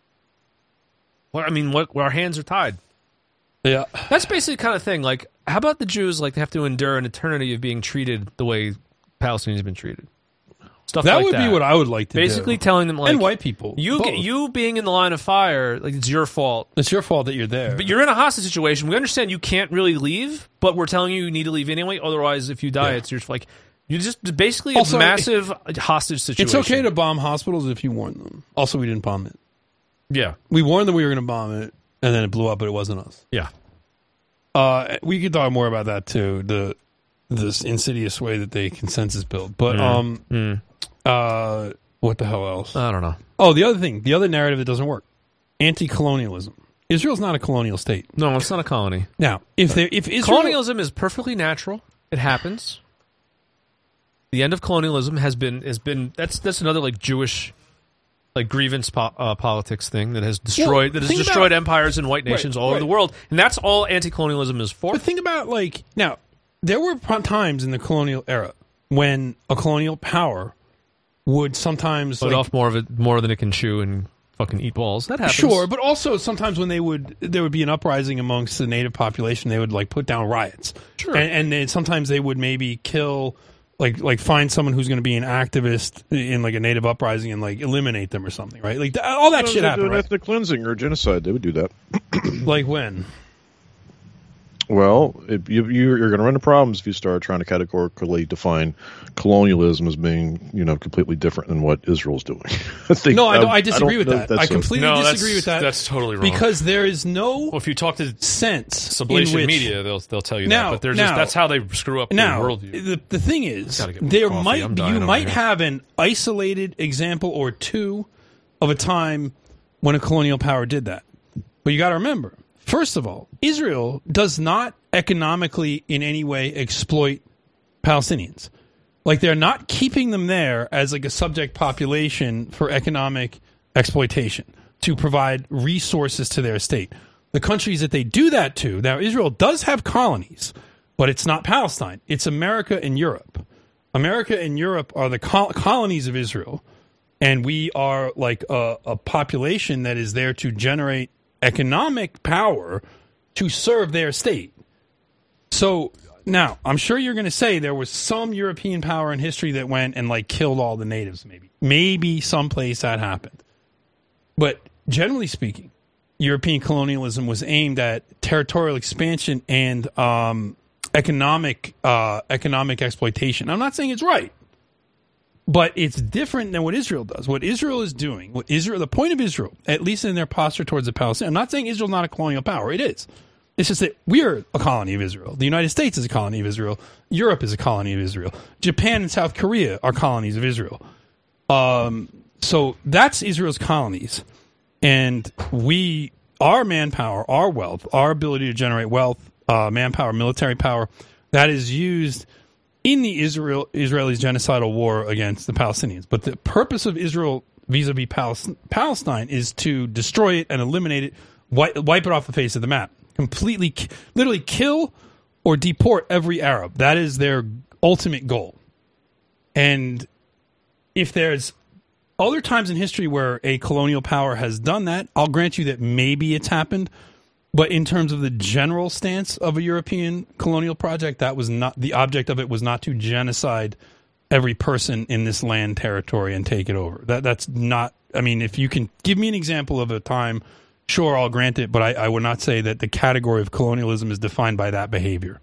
our hands are tied. Yeah, that's basically the kind of thing. Like, how about the Jews? They have to endure an eternity of being treated the way Palestinians have been treated. Stuff that like would be what I would like to basically do. Telling them, and white people, you being in the line of fire, it's your fault. It's your fault that you're there. But you're in a hostage situation. We understand you can't really leave, but we're telling you need to leave anyway. Otherwise, if you die, it's your you just basically also, a massive hostage situation. It's okay to bomb hospitals if you warn them. Also, we didn't bomb it. Yeah, we warned them we were going to bomb it, and then it blew up, but it wasn't us. Yeah. We could talk more about that too. This insidious way that they consensus build, but what the hell else? I don't know. Oh, the other narrative that doesn't work: anti-colonialism. Israel's not a colonial state. No, it's not a colony. Now, if Israel, colonialism is perfectly natural, it happens. The end of colonialism has been that's another Jewish like grievance politics thing that has destroyed empires and white nations all over the world, and that's all anti-colonialism is for. But think about now, there were times in the colonial era when a colonial power would sometimes put off more than it can chew and fucking eat balls. That happens. Sure, but also sometimes when there would be an uprising amongst the native population, they would put down riots. Sure, and then sometimes they would maybe kill. Like find someone who's going to be an activist in a native uprising and eliminate them or something, right? All that shit happened. Right? Ethnic cleansing or genocide, they would do that. Like when? Well, you're going to run into problems if you start trying to categorically define colonialism as being, completely different than what Israel's doing. I disagree with that. I completely disagree with that. That's totally wrong. Because there is no if you talk to sense sublation media, they'll tell you that. But that's how they screw up the worldview. The thing is, you might have an isolated example or two of a time when a colonial power did that. But you got to remember, first of all, Israel does not economically in any way exploit Palestinians. They're not keeping them there as a subject population for economic exploitation to provide resources to their state. The countries that they do that to, now Israel does have colonies, but it's not Palestine. It's America and Europe. America and Europe are the colonies of Israel, and we are a population that is there to generate economic power to serve their state. So now, I'm sure you're going to say there was some European power in history that went and killed all the natives, maybe someplace that happened. But generally speaking, European colonialism was aimed at territorial expansion and economic exploitation. I'm not saying it's right, but it's different than what Israel does. What Israel is doing, the point of Israel, at least in their posture towards the Palestinians, I'm not saying Israel's not a colonial power. It is. It's just that we're a colony of Israel. The United States is a colony of Israel. Europe is a colony of Israel. Japan and South Korea are colonies of Israel. So that's Israel's colonies. And our manpower, our wealth, our ability to generate wealth, manpower, military power, that is used in the Israelis' genocidal war against the Palestinians. But the purpose of Israel vis-a-vis Palestine is to destroy it and eliminate it, wipe it off the face of the map. Completely, literally kill or deport every Arab. That is their ultimate goal. And if there's other times in history where a colonial power has done that, I'll grant you that maybe it's happened. But in terms of the general stance of a European colonial project, that was not the object of it was not to genocide every person in this land territory and take it over. That's not. I mean, if you can give me an example of a time, sure, I'll grant it. But I would not say that the category of colonialism is defined by that behavior.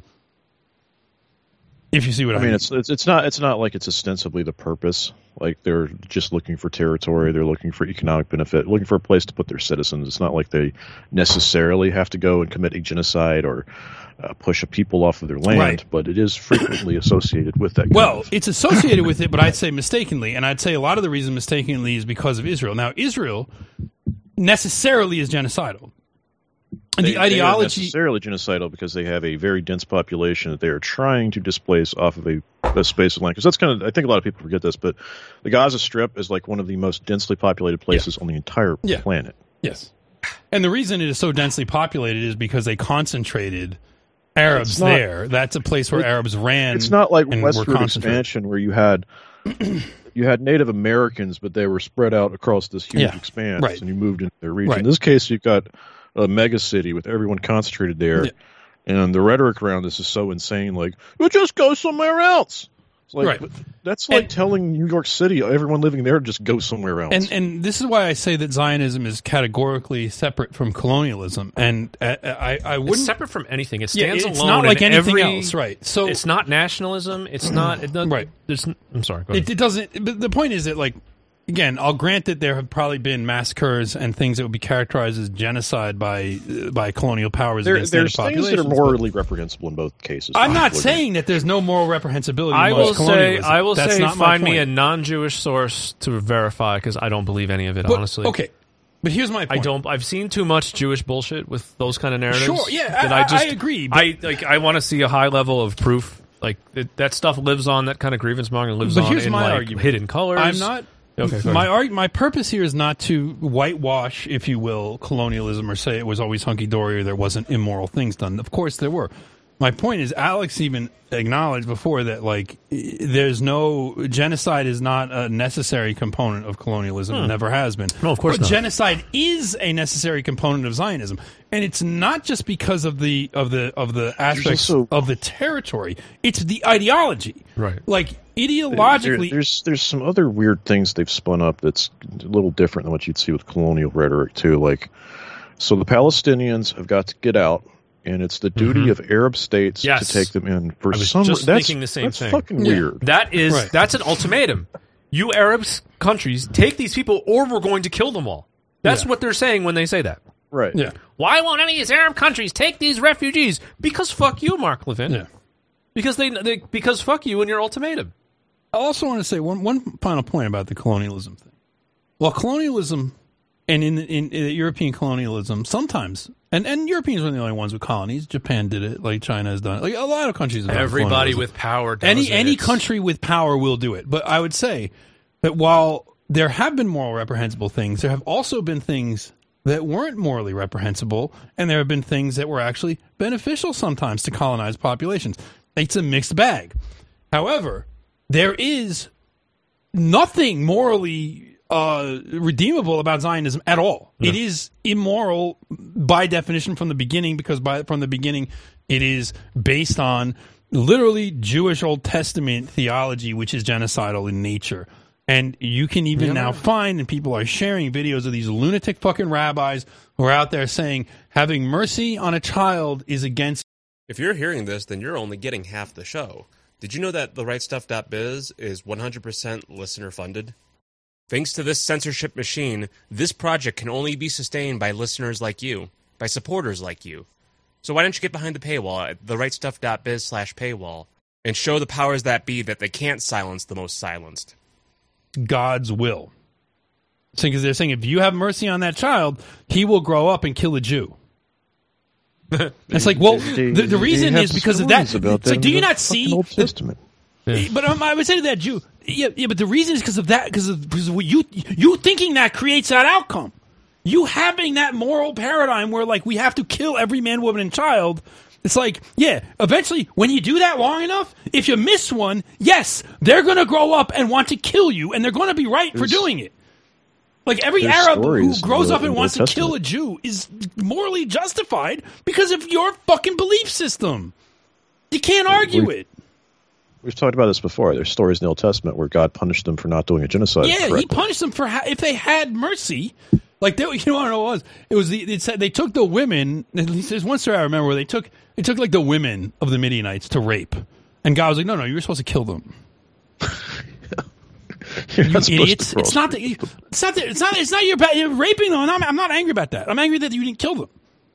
If you see what I mean. It's not like it's ostensibly the purpose. Like they're just looking for territory, they're looking for economic benefit, looking for a place to put their citizens. It's not like they necessarily have to go and commit a genocide or push a people off of their land, right. But it is frequently associated with that. It's associated with it, but I'd say mistakenly, and I'd say a lot of the reason mistakenly is because of Israel. Now, Israel necessarily is genocidal. And the ideology they are necessarily genocidal because they have a very dense population that they are trying to displace off of a space of land. Because that's kind of, I think a lot of people forget this, but the Gaza Strip is like one of the most densely populated places on the entire planet. Yes. And the reason it is so densely populated is because they concentrated Arabs there. That's a place where Arabs ran. It's not like westward expansion where you had Native Americans, but they were spread out across this huge expanse, and you moved into their region. In this case, you've got a mega city with everyone concentrated there, and the rhetoric around this is so insane. Like, we'll just go somewhere else. It's like, that's like telling New York City, everyone living there, just go somewhere else. And this is why I say that Zionism is categorically separate from colonialism. And I wouldn't it's separate from anything. It stands alone. It's not like anything else, right? So it's not nationalism. It's not. It doesn't, right. I'm sorry. Go ahead. It doesn't. But the point is that, like, again, I'll grant that there have probably been massacres and things that would be characterized as genocide by colonial powers against native populations. There's things that are morally reprehensible in both cases. I'm not saying that there's no moral reprehensibility in most colonialism. I will say find me a non-Jewish source to verify because I don't believe any of it, honestly. Okay. But here's my point. I've seen too much Jewish bullshit with those kind of narratives. Sure, yeah, I agree. I want to see a high level of proof. Like, that stuff lives on, that kind of grievance mongering lives on in, like, Hidden Colors. I'm not Okay. My purpose here is not to whitewash, if you will, colonialism or say it was always hunky-dory or there wasn't immoral things done. Of course there were. My point is, Alex even acknowledged before that, like, there's no genocide is not a necessary component of colonialism. It never has been. No, of course not. Genocide is a necessary component of Zionism, and it's not just because of the aspects of the territory. It's the ideology, right? Like ideologically, there's some other weird things they've spun up that's a little different than what you'd see with colonial rhetoric too. Like, so the Palestinians have got to get out. And it's the duty of Arab states to take them in. For some reason, thinking the same thing. That's fucking weird. That's an ultimatum. You Arab countries, take these people or we're going to kill them all. That's what they're saying when they say that. Right. Yeah. Why won't any of these Arab countries take these refugees? Because fuck you, Mark Levin. Yeah. Because fuck you and your ultimatum. I also want to say one final point about the colonialism thing. Well, colonialism, and in European colonialism, sometimes... And Europeans were the only ones with colonies. Japan did it, like China has done it. Like a lot of countries have done Everybody with power does any country with power will do it. But I would say that while there have been moral reprehensible things, there have also been things that weren't morally reprehensible, and there have been things that were actually beneficial sometimes to colonized populations. It's a mixed bag. However, there is nothing morally redeemable about Zionism at all. No. It is immoral by definition from the beginning, because from the beginning it is based on literally Jewish Old Testament theology, which is genocidal in nature. And you can even now find, and people are sharing videos of these lunatic fucking rabbis who are out there saying having mercy on a child is against. If you're hearing this, then you're only getting half the show. Did you know that therightstuff.biz is 100% listener funded? Thanks to this censorship machine, this project can only be sustained by listeners like you, by supporters like you. So why don't you get behind the paywall at therightstuff.biz/paywall and show the powers that be that they can't silence the most silenced. God's will. Because they're saying if you have mercy on that child, he will grow up and kill a Jew. It's like, well, the reason is because of that. It's like, do you not see? Old Testament. But I would say to that Jew, yeah, but the reason is because of that, because of what you thinking that creates that outcome. You having that moral paradigm where, like, we have to kill every man, woman, and child. It's like, yeah, eventually, when you do that long enough, if you miss one, yes, they're going to grow up and want to kill you, and they're going to be right for doing it. Like, every Arab who grows up and wants to kill a Jew is morally justified because of your fucking belief system. You can't argue it. We've talked about this before. There's stories in the Old Testament where God punished them for not doing a genocide. Yeah, correctly. he punished them for if they had mercy. Like, you know what it was? It said they took the women. There's one story I remember where they took like the women of the Midianites to rape, and God was like, "No, you were supposed to kill them." You idiots! It's not your bad. You're raping them. I'm not angry about that. I'm angry that you didn't kill them.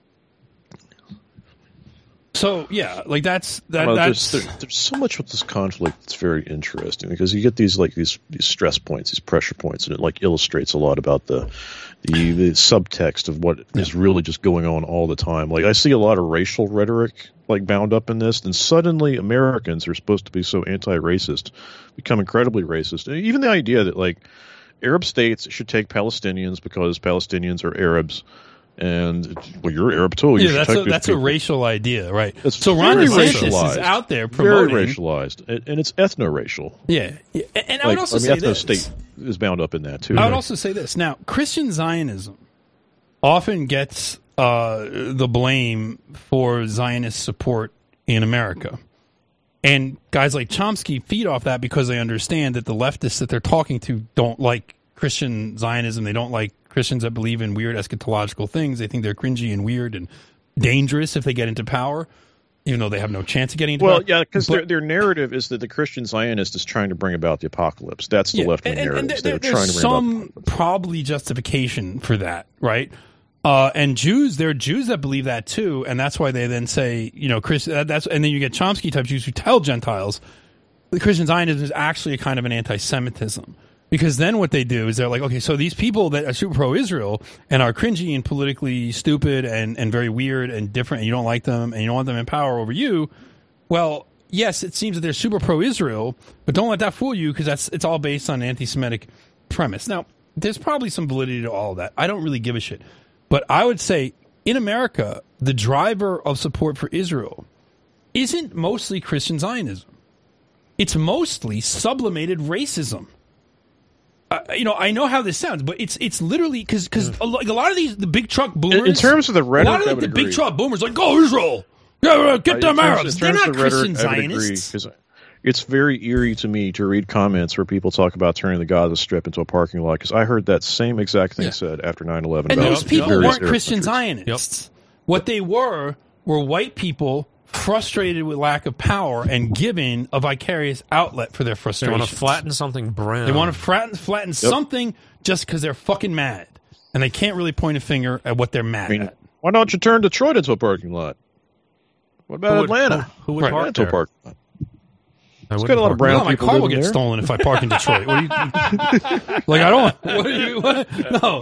So yeah, like that's. There's so much with this conflict that's very interesting, because you get these stress points, these pressure points, and it like illustrates a lot about the subtext of what is really just going on all the time. Like, I see a lot of racial rhetoric like bound up in this, and suddenly Americans are supposed to be so anti-racist become incredibly racist. And even the idea that like Arab states should take Palestinians because Palestinians are Arabs. And well, you're Arab too. Yeah, that's a racial idea, right? So Ron DeSantis is out there promoting very racialized, and it's ethno-racial. Yeah. And I would also say this: ethno-state is bound up in that too. I would also say this: now, Christian Zionism often gets the blame for Zionist support in America, and guys like Chomsky feed off that because they understand that the leftists that they're talking to don't like Christian Zionism. They don't like Christians that believe in weird eschatological things. They think they're cringy and weird and dangerous if they get into power, even though they have no chance of getting into power. Well, yeah, because their narrative is that the Christian Zionist is trying to bring about the apocalypse. That's the left-wing narrative. There's some probably justification for that, right? And Jews, there are Jews that believe that too, and that's why they then say, you know, and then you get Chomsky-type Jews who tell Gentiles the Christian Zionism is actually a kind of an anti-Semitism. Because then what they do is they're like, okay, so these people that are super pro-Israel and are cringy and politically stupid and very weird and different, and you don't like them and you don't want them in power over you, well, yes, it seems that they're super pro-Israel, but don't let that fool you, because it's all based on anti-Semitic premise. Now, there's probably some validity to all of that. I don't really give a shit. But I would say in America, the driver of support for Israel isn't mostly Christian Zionism. It's mostly sublimated racism. I know how this sounds, but it's literally because a lot of the big truck boomers, in terms of the rhetoric, a lot of the big truck boomers like, go Israel, get them Arabs. They're not Christian Zionists. It's very eerie to me to read comments where people talk about turning the Gaza Strip into a parking lot, because I heard that same exact thing said after 9/11. And those people weren't Christian Zionists. What they were white people frustrated with lack of power and given a vicarious outlet for their frustration. They want to flatten something brown. They want to flatten something just because they're fucking mad. And they can't really point a finger at what they're mad at. Why don't you turn Detroit into a parking lot? What about Atlanta? Who would park there? Parking lot. It's got a lot of brown people. My car will get stolen if I park in Detroit. What do you like? I don't want. No,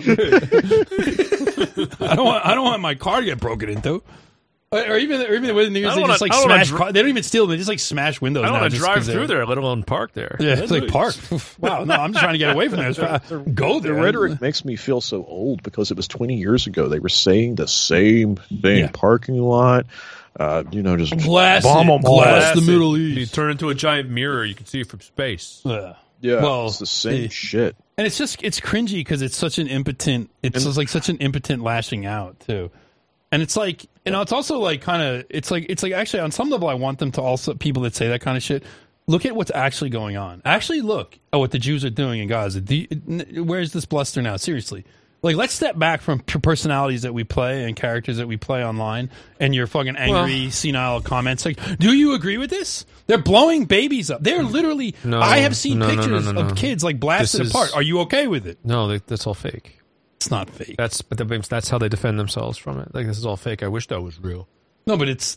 I don't want my car to get broken into. Or even the way the news, they just like smash. They don't even steal them; they just like smash windows. I don't want to drive through there, let alone park there. Yeah, it's like park. Wow, no, I'm just trying to get away from there. Go there. The rhetoric makes me feel so old because it was 20 years ago. They were saying the same thing. Yeah. Parking lot. Just blast the Middle East. You turn into a giant mirror, you can see it from space. Yeah. Well, it's the same shit. And it's cringy because it's such an impotent. It's such an impotent lashing out too. And it's like, it's also like kind of, it's like actually on some level, I want them to also, people that say that kind of shit, look at what's actually going on. Actually look at what the Jews are doing in Gaza. Where's this bluster now? Seriously. Like, let's step back from personalities that we play and characters that we play online and your fucking angry, senile comments. Like, do you agree with this? They're blowing babies up. They're literally, I have seen pictures of kids like blasted apart. Are you okay with it? No, that's all fake. It's not fake. That's how they defend themselves from it. Like, this is all fake. I wish that was real. No, but it's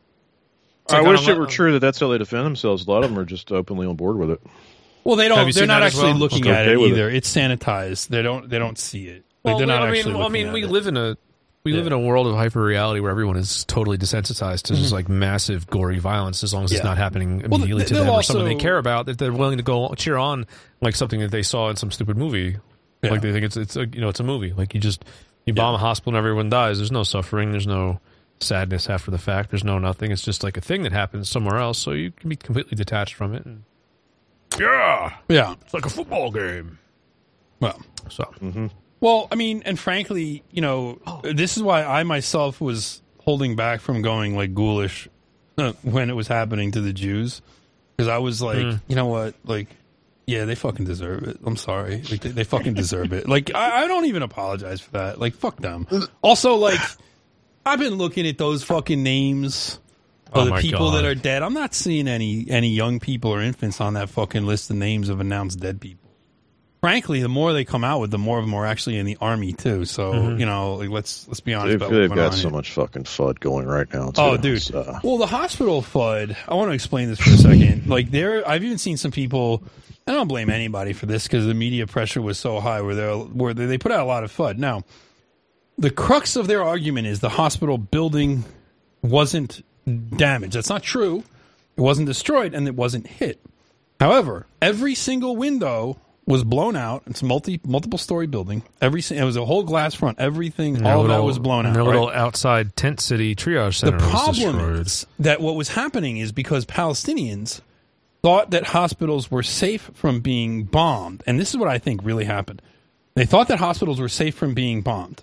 I wish it were true that's how they defend themselves. A lot of them are just openly on board with it. Well, they don't. They're not actually looking at it either. It's sanitized. They don't see it. Like, they're not actually looking at we it. live in a world of hyper reality where everyone is totally desensitized to just like massive gory violence, as long as it's not happening immediately to them or someone they care about, that they're willing to go cheer on like something that they saw in some stupid movie. Yeah. Like they think it's a movie. Like you bomb a hospital and everyone dies. There's no suffering. There's no sadness after the fact. There's no nothing. It's just like a thing that happens somewhere else. So you can be completely detached from it. And yeah, it's like a football game. Well, so. Mm-hmm. Well, I mean, and frankly, this is why I myself was holding back from going like ghoulish when it was happening to the Jews, because I was like, you know what, like. Yeah, they fucking deserve it. I'm sorry. Like, they fucking deserve it. Like, I don't even apologize for that. Like, fuck them. Also, like, I've been looking at those fucking names of the people that are dead. I'm not seeing any young people or infants on that fucking list of names of announced dead people. Frankly, the more they come out with, the more of them are actually in the army, too. So, like, let's be honest about they've got so much fucking FUD going right now, too. Oh, dude. Well, the hospital FUD, I want to explain this for a second. Like, I've even seen some people... I don't blame anybody for this because the media pressure was so high where they put out a lot of FUD. Now, the crux of their argument is the hospital building wasn't damaged. That's not true. It wasn't destroyed and it wasn't hit. However, every single window was blown out. It's a multiple story building. It was a whole glass front. Everything, all of that was blown out. The little outside tent city triage center was destroyed. The problem is that what was happening is because Palestinians thought that hospitals were safe from being bombed. And this is what I think really happened. They thought that hospitals were safe from being bombed.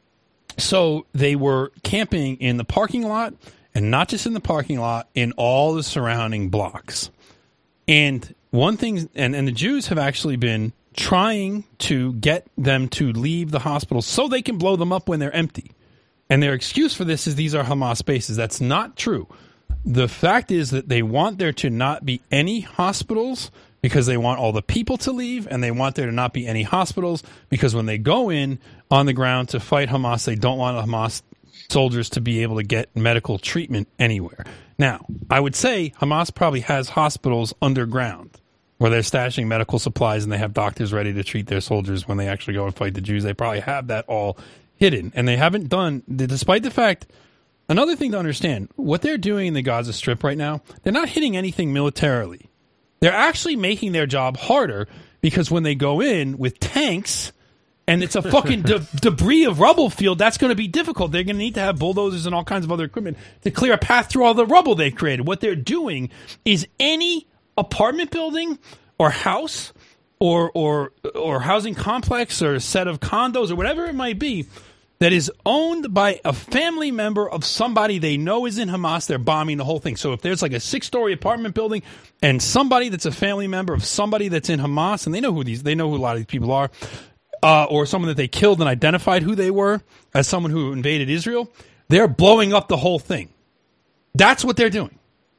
So they were camping in the parking lot, and not just in the parking lot, in all the surrounding blocks. And one thing, and the Jews have actually been trying to get them to leave the hospitals so they can blow them up when they're empty. And their excuse for this is these are Hamas bases. That's not true. The fact is that they want there to not be any hospitals because they want all the people to leave, and they want there to not be any hospitals because when they go in on the ground to fight Hamas, they don't want Hamas soldiers to be able to get medical treatment anywhere. Now, I would say Hamas probably has hospitals underground where they're stashing medical supplies and they have doctors ready to treat their soldiers when they actually go and fight the Jews. They probably have that all hidden, and they haven't done, despite the fact... Another thing to understand, what they're doing in the Gaza Strip right now, they're not hitting anything militarily. They're actually making their job harder because when they go in with tanks and it's a fucking debris of rubble field, that's going to be difficult. They're going to need to have bulldozers and all kinds of other equipment to clear a path through all the rubble they've created. What they're doing is any apartment building or house or housing complex or set of condos or whatever it might be that is owned by a family member of somebody they know is in Hamas, they're bombing the whole thing. So if there's like a 6-story apartment building and somebody that's a family member of somebody that's in Hamas, and they know who a lot of these people are, or someone that they killed and identified who they were as someone who invaded Israel, they're blowing up the whole thing. That's what they're doing.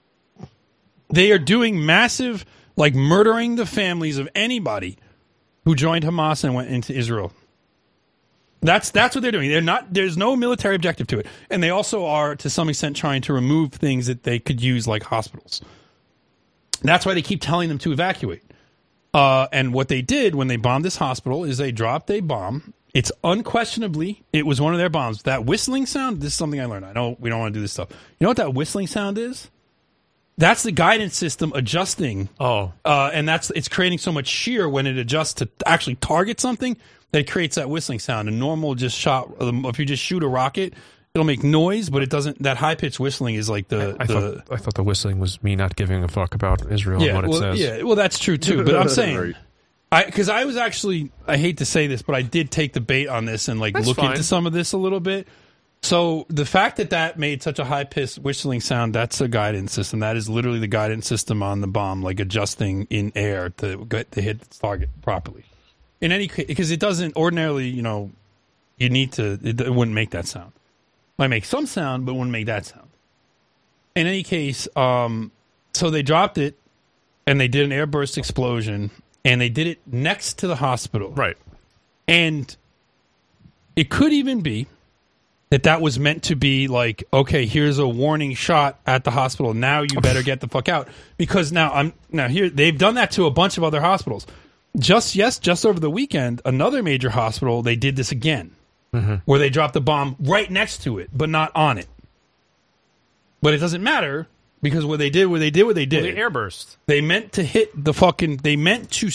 They are doing massive, like murdering the families of anybody who joined Hamas and went into Israel. That's what they're doing. There's no military objective to it. And they also are, to some extent, trying to remove things that they could use, like hospitals. That's why they keep telling them to evacuate. And what they did when they bombed this hospital is they dropped a bomb. It's unquestionably, it was one of their bombs. That whistling sound, this is something I learned. I know we don't want to do this stuff. You know what that whistling sound is? That's the guidance system adjusting. And it's creating so much shear when it adjusts to actually target something that it creates that whistling sound. A normal just shot, if you just shoot a rocket, it'll make noise, but it doesn't. That high pitched whistling is like I thought the whistling was me not giving a fuck about Israel and what it says. Yeah, well, that's true too. But I'm saying, because I was actually, I hate to say this, but I did take the bait on this and like look into some of this a little bit. So the fact that made such a high-pitched whistling sound, that's a guidance system. That is literally the guidance system on the bomb, like adjusting in air to hit its target properly. In any case, because it doesn't ordinarily, you need to, it wouldn't make that sound. It might make some sound, but it wouldn't make that sound. In any case, so they dropped it, and they did an airburst explosion, and they did it next to the hospital. Right. And it could even be that was meant to be like, okay, here's a warning shot at the hospital. Now you better get the fuck out, because now here they've done that to a bunch of other hospitals. Just over the weekend, another major hospital, they did this again, where they dropped the bomb right next to it, but not on it. But it doesn't matter, because what they did. Well, the airburst. They meant to hit the fucking. They meant to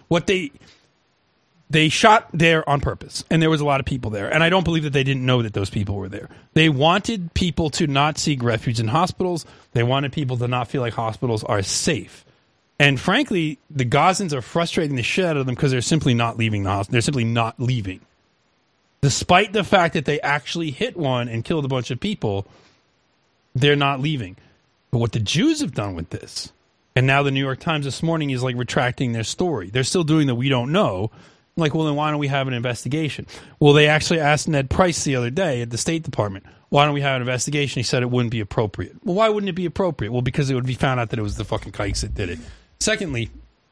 They shot there on purpose, and there was a lot of people there. And I don't believe that they didn't know that those people were there. They wanted people to not seek refuge in hospitals. They wanted people to not feel like hospitals are safe. And frankly, the Gazans are frustrating the shit out of them because they're simply not leaving the hospital. They're simply not leaving. Despite the fact that they actually hit one and killed a bunch of people, they're not leaving. But what the Jews have done with this, and now the New York Times this morning is like retracting their story. They're still doing the we don't know. Like, well, then why don't we have an investigation? Well, they actually asked Ned Price the other day at the State Department, why don't we have an investigation? He said it wouldn't be appropriate. Well, why wouldn't it be appropriate? Well, because it would be found out that it was the fucking kikes that did it. Secondly,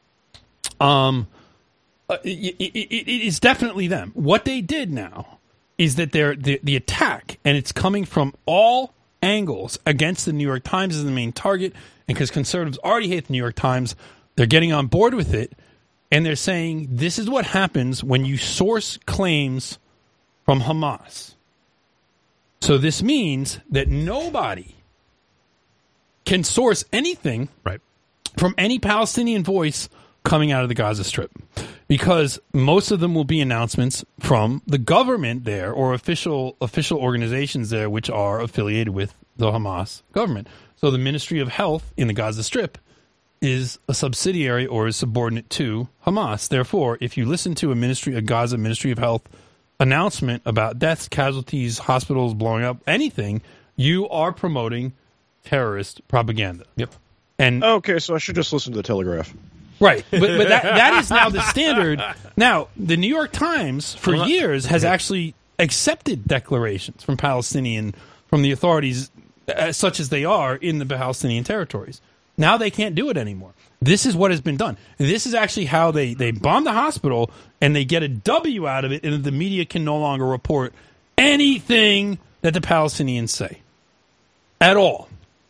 it is definitely them. What they did now is that the attack, and it's coming from all angles against the New York Times as the main target, and because conservatives already hate the New York Times, they're getting on board with it. And they're saying this is what happens when you source claims from Hamas. So this means that nobody can source anything from any Palestinian voice coming out of the Gaza Strip, because most of them will be announcements from the government there or official organizations there which are affiliated with the Hamas government. So the Ministry of Health in the Gaza Strip is a subsidiary or is subordinate to Hamas. Therefore, if you listen to a Gaza Ministry of Health announcement about deaths, casualties, hospitals blowing up, anything, you are promoting terrorist propaganda. Yep. And okay, so I should just listen to the Telegraph. Right. But that is now the standard. Now, the New York Times for years has actually accepted declarations from the authorities, such as they are in the Palestinian territories. Now they can't do it anymore. This is what has been done. This is actually how they bomb the hospital, and they get a W out of it, and the media can no longer report anything that the Palestinians say at all.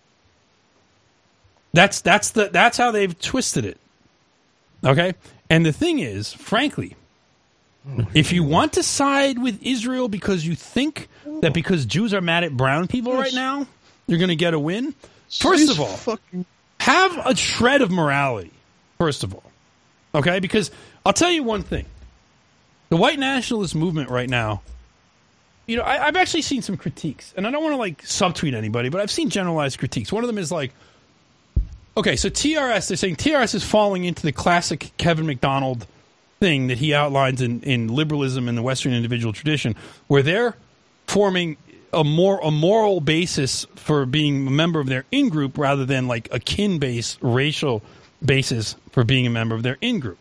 That's how they've twisted it. Okay? And the thing is, frankly, if you want to side with Israel because you think that because Jews are mad at brown people right now, you're going to get a win, first of all, have a shred of morality, first of all. Okay? Because I'll tell you one thing. The white nationalist movement right now, you know, I've actually seen some critiques, and I don't want to, like, subtweet anybody, but I've seen generalized critiques. One of them is like, okay, so TRS, they're saying TRS is falling into the classic Kevin McDonald thing that he outlines in liberalism and the Western individual tradition, where they're forming a moral basis for being a member of their in-group rather than, like, a kin-based racial basis for being a member of their in-group.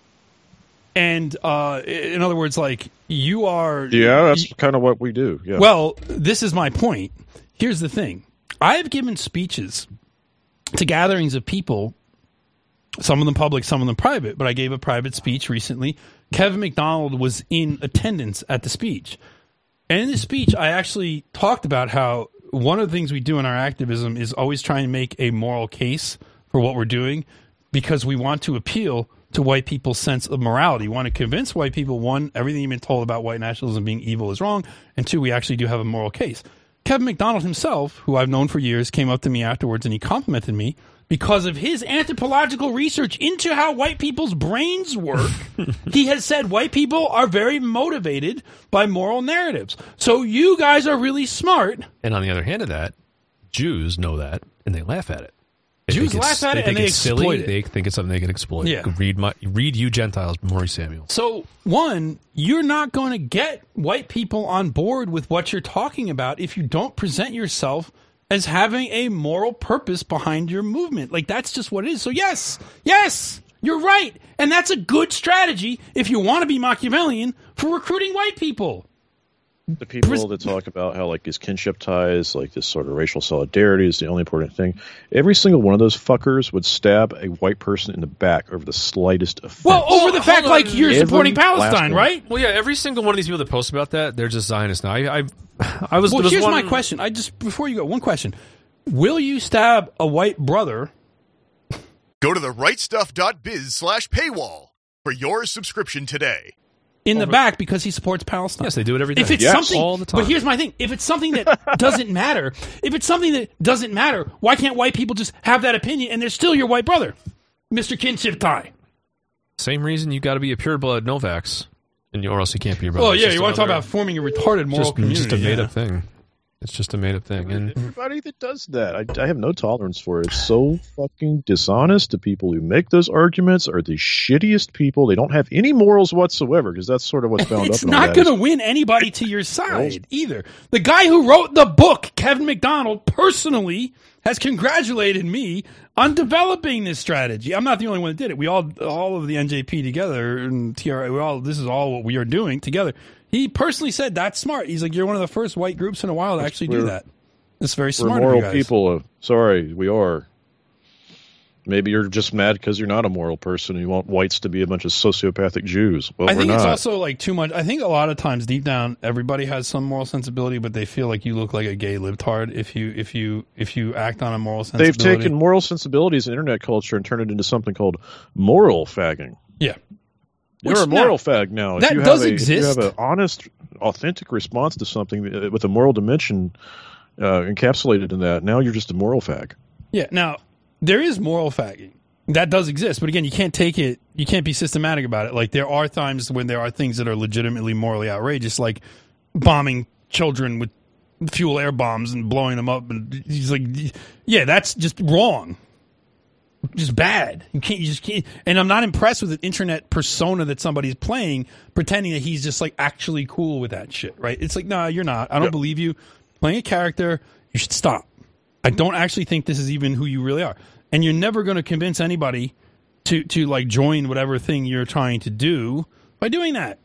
And in other words, like, you are... Yeah, that's kind of what we do. Yeah. Well, this is my point. Here's the thing. I have given speeches to gatherings of people, some of them public, some of them private, but I gave a private speech recently. Kevin McDonald was in attendance at the speech. And in the speech, I actually talked about how one of the things we do in our activism is always try and make a moral case for what we're doing, because we want to appeal to white people's sense of morality. We want to convince white people, one, everything you've been told about white nationalism being evil is wrong, and two, we actually do have a moral case. Kevin McDonald himself, who I've known for years, came up to me afterwards and he complimented me because of his anthropological research into how white people's brains work. He has said white people are very motivated by moral narratives. So you guys are really smart. And on the other hand of that, Jews know that and they laugh at it. Jews laugh at it and they exploit it. They think it's something they can exploit. Yeah. Read You Gentiles, Maurice Samuel. So, one, you're not going to get white people on board with what you're talking about if you don't present yourself as having a moral purpose behind your movement. Like, that's just what it is. So, yes, you're right. And that's a good strategy if you want to be Machiavellian for recruiting white people. The people that talk about how, like, these kinship ties, like this sort of racial solidarity is the only important thing. Every single one of those fuckers would stab a white person in the back over the slightest offense. Well, over the fact, like, you're supporting Palestine, right? Well, yeah, every single one of these people that post about that, they're just Zionists now. I was. Well, here's my question. Before you go, one question: will you stab a white brother? Go to therightstuff.biz/paywall for your subscription today. In the back because he supports Palestine. Yes, they do it every day. If it's something, all the time. But here's my thing: if it's something that doesn't matter, why can't white people just have that opinion and they're still your white brother, Mr. Kinship Tie? Same reason you got to be a pure blood Novaks, or else you can't be your brother. Oh yeah, you want to talk about forming a retarded moral community? Just a made up thing. It's just a made up thing. And everybody that does that, I have no tolerance for it. It's so fucking dishonest. The people who make those arguments are the shittiest people. They don't have any morals whatsoever, because that's sort of what's bound up in It's not going to win anybody to your side either. The guy who wrote the book, Kevin McDonald, personally has congratulated me on developing this strategy. I'm not the only one that did it. We all of the NJP together and TRA, this is all what we are doing together. He personally said that's smart. He's like, you're one of the first white groups in a while to actually do that. It's very smart. We're moral of you guys. people. Sorry, we are. Maybe you're just mad because you're not a moral person and you want whites to be a bunch of sociopathic Jews. Well, I think we're it's not. also like too much. I think a lot of times deep down, everybody has some moral sensibility, but they feel like you look like a gay libtard if you act on a moral sensibility. They've taken moral sensibilities in internet culture and turned it into something called moral fagging. Yeah. You're a moral fag now. That does exist. If you have an honest, authentic response to something with a moral dimension encapsulated in that, now you're just a moral fag. Yeah. Now, there is moral fagging. That does exist. But again, you can't take it, you can't be systematic about it. Like, there are times when there are things that are legitimately morally outrageous, like bombing children with fuel air bombs and blowing them up. And he's like, yeah, that's just wrong. Just bad. You just can't. And I'm not impressed with the internet persona that somebody's playing, pretending that he's just like actually cool with that shit, right? It's like, no, you're not. I don't believe you. Playing a character, you should stop. I don't actually think this is even who you really are. And you're never going to convince anybody to like join whatever thing you're trying to do by doing that.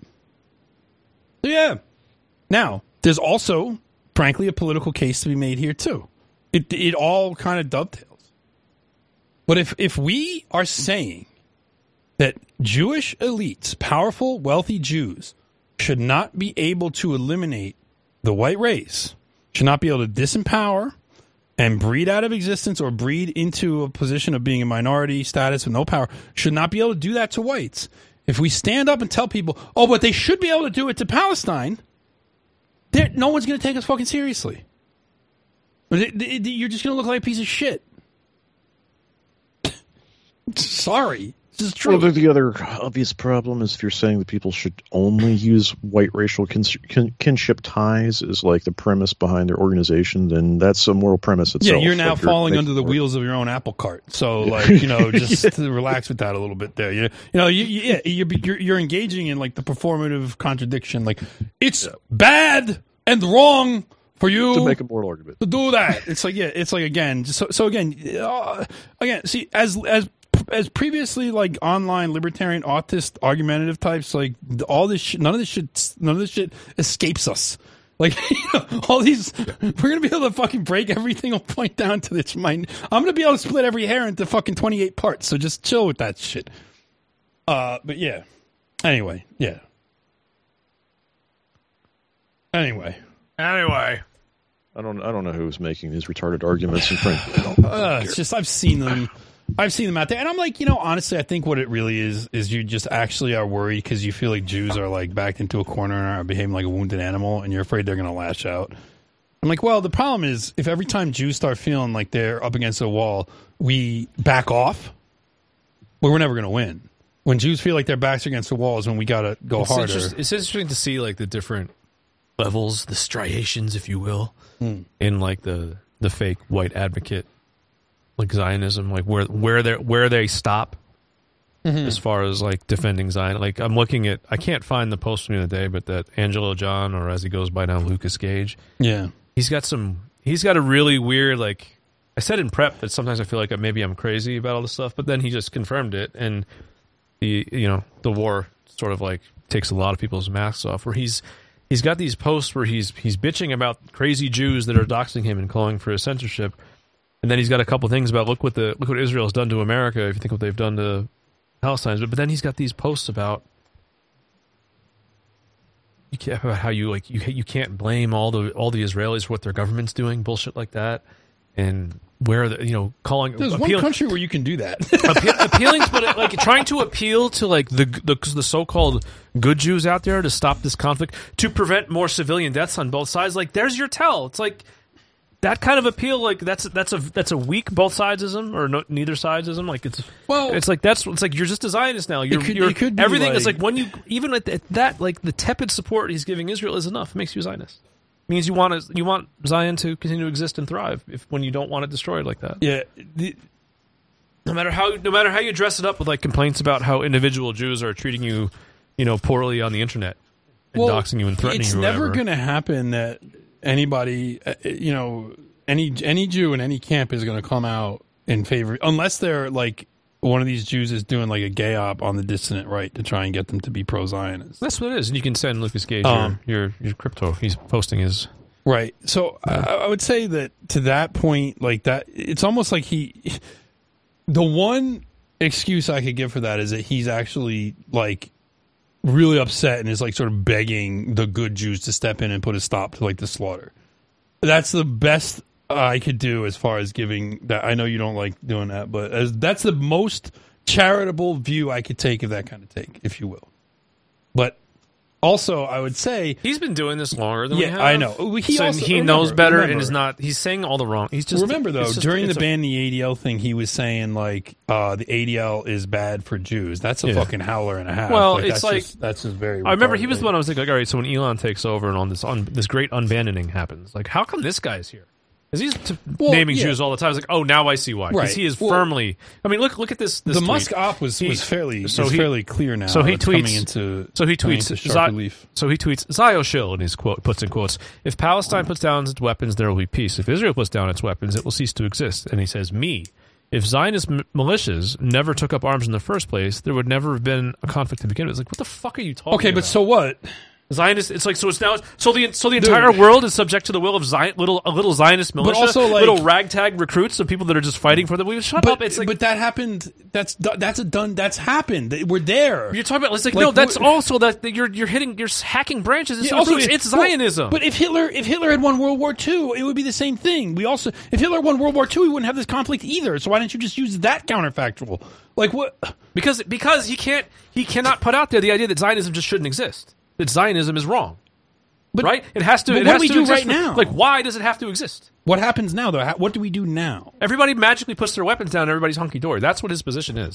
So yeah. Now, there's also, frankly, a political case to be made here too. It all kind of dovetails. But if we are saying that Jewish elites, powerful, wealthy Jews, should not be able to eliminate the white race, should not be able to disempower and breed out of existence or breed into a position of being a minority status with no power, should not be able to do that to whites. If we stand up and tell people, oh, but they should be able to do it to Palestine, no one's going to take us fucking seriously. You're just going to look like a piece of shit. Sorry. This is true. Well, the other obvious problem is if you're saying that people should only use white racial kinship ties as like the premise behind their organization, then that's a moral premise itself. Yeah, you're now like falling under the wheels of your own apple cart. So, like, you know, just relax with that a little bit there. You're engaging in like the performative contradiction. Like, it's bad and wrong for you to make a moral argument to do that. It's like, yeah, it's like again. So again, see, as previously like online libertarian autist argumentative types, like all this shit, none of this shit escapes us. Like, you know, all these, we're gonna be able to fucking break everything will point down to this. I'm gonna be able to split every hair into fucking 28 parts. So just chill with that shit. But yeah. Anyway, yeah. Anyway. I don't know who's making these retarded arguments in print. It's just I've seen them out there, and I'm like, you know, honestly, I think what it really is you just actually are worried because you feel like Jews are like backed into a corner and are behaving like a wounded animal, and you're afraid they're going to lash out. I'm like, well, the problem is if every time Jews start feeling like they're up against a wall, we back off, well, we're never going to win. When Jews feel like their backs are against the wall is when we got to go harder. It's interesting to see like the different levels, the striations, if you will, in like the fake white advocate. Like Zionism, like where they stop as far as like defending Zion. Like I'm looking at, I can't find the post from the other day, but that Angelo John, or as he goes by now, Lucas Gage. Yeah, he's got a really weird, like I said in prep that sometimes I feel like maybe I'm crazy about all this stuff, but then he just confirmed it, and the war sort of like takes a lot of people's masks off. Where he's got these posts where he's bitching about crazy Jews that are doxing him and calling for his censorship. And then he's got a couple things about look what Israel's done to America. If you think what they've done to Palestine, but then he's got these posts about how you can't blame all the Israelis for what their government's doing, bullshit like that, and where calling. There's one country where you can do that. Appealing, but like trying to appeal to like the so-called good Jews out there to stop this conflict, to prevent more civilian deaths on both sides. Like there's your tell. It's like. That kind of appeal, like that's a weak both sidesism or neither sidesism. Like it's like you're just a Zionist now. You're everything. It's like when you even at that like the tepid support he's giving Israel is enough. It makes you a Zionist. It means you want Zion to continue to exist and thrive. When you don't want it destroyed like that. Yeah. No matter how you dress it up with like complaints about how individual Jews are treating you, poorly on the internet and doxing you and threatening you. It's never going to happen that. Anybody, any Jew in any camp is going to come out in favor, unless they're like one of these Jews is doing like a gay op on the dissident right to try and get them to be pro-Zionist. That's what it is, and you can send Lucas Gage your crypto. He's posting his right. So I would say that to that point, like that, it's almost like the one excuse I could give for that is that he's actually like. Really upset and is like sort of begging the good Jews to step in and put a stop to like the slaughter. That's the best I could do as far as giving that. I know you don't like doing that, but that's the most charitable view I could take of that kind of take, if you will. But also, I would say he's been doing this longer than we have. I know. He knows better and is not. He's saying all the wrong. He's just remember though during the ban the ADL thing, he was saying like the ADL is bad for Jews. That's a fucking howler and a half. Well, it's that's just very. I remember he was the one I was thinking, like, all right, so when Elon takes over and this great unbanning happens, like, how come this guy's here? Because he's naming Jews all the time. It's like, oh, now I see why. Because he is firmly. I mean, look at this. The tweet. Musk op was fairly clear now. So he tweets. He tweets. Zioshill in his quote puts in quotes: "If Palestine puts down its weapons, there will be peace. If Israel puts down its weapons, it will cease to exist." And he says, "Me. If Zionist militias never took up arms in the first place, there would never have been a conflict to begin with." It's like, what the fuck are you talking about? Okay, but so what? Zionist. It's like the entire world is subject to the will of a little Zionist militia, but also like, little ragtag recruits of people that are just fighting for them. We shut up. It's like, but that happened. That's happened. We're there. You're talking about. It's like no. That's also that you're hacking branches. It's Zionism. But if Hitler had won World War II, it would be the same thing. If Hitler won World War II, we wouldn't have this conflict either. So why don't you just use that counterfactual? Like what? Because he cannot put out there the idea that Zionism just shouldn't exist. That Zionism is wrong, right? It has to. But what do we do right now? Like, why does it have to exist? What happens now, though? What do we do now? Everybody magically puts their weapons down. And everybody's hunky dory. That's what his position is.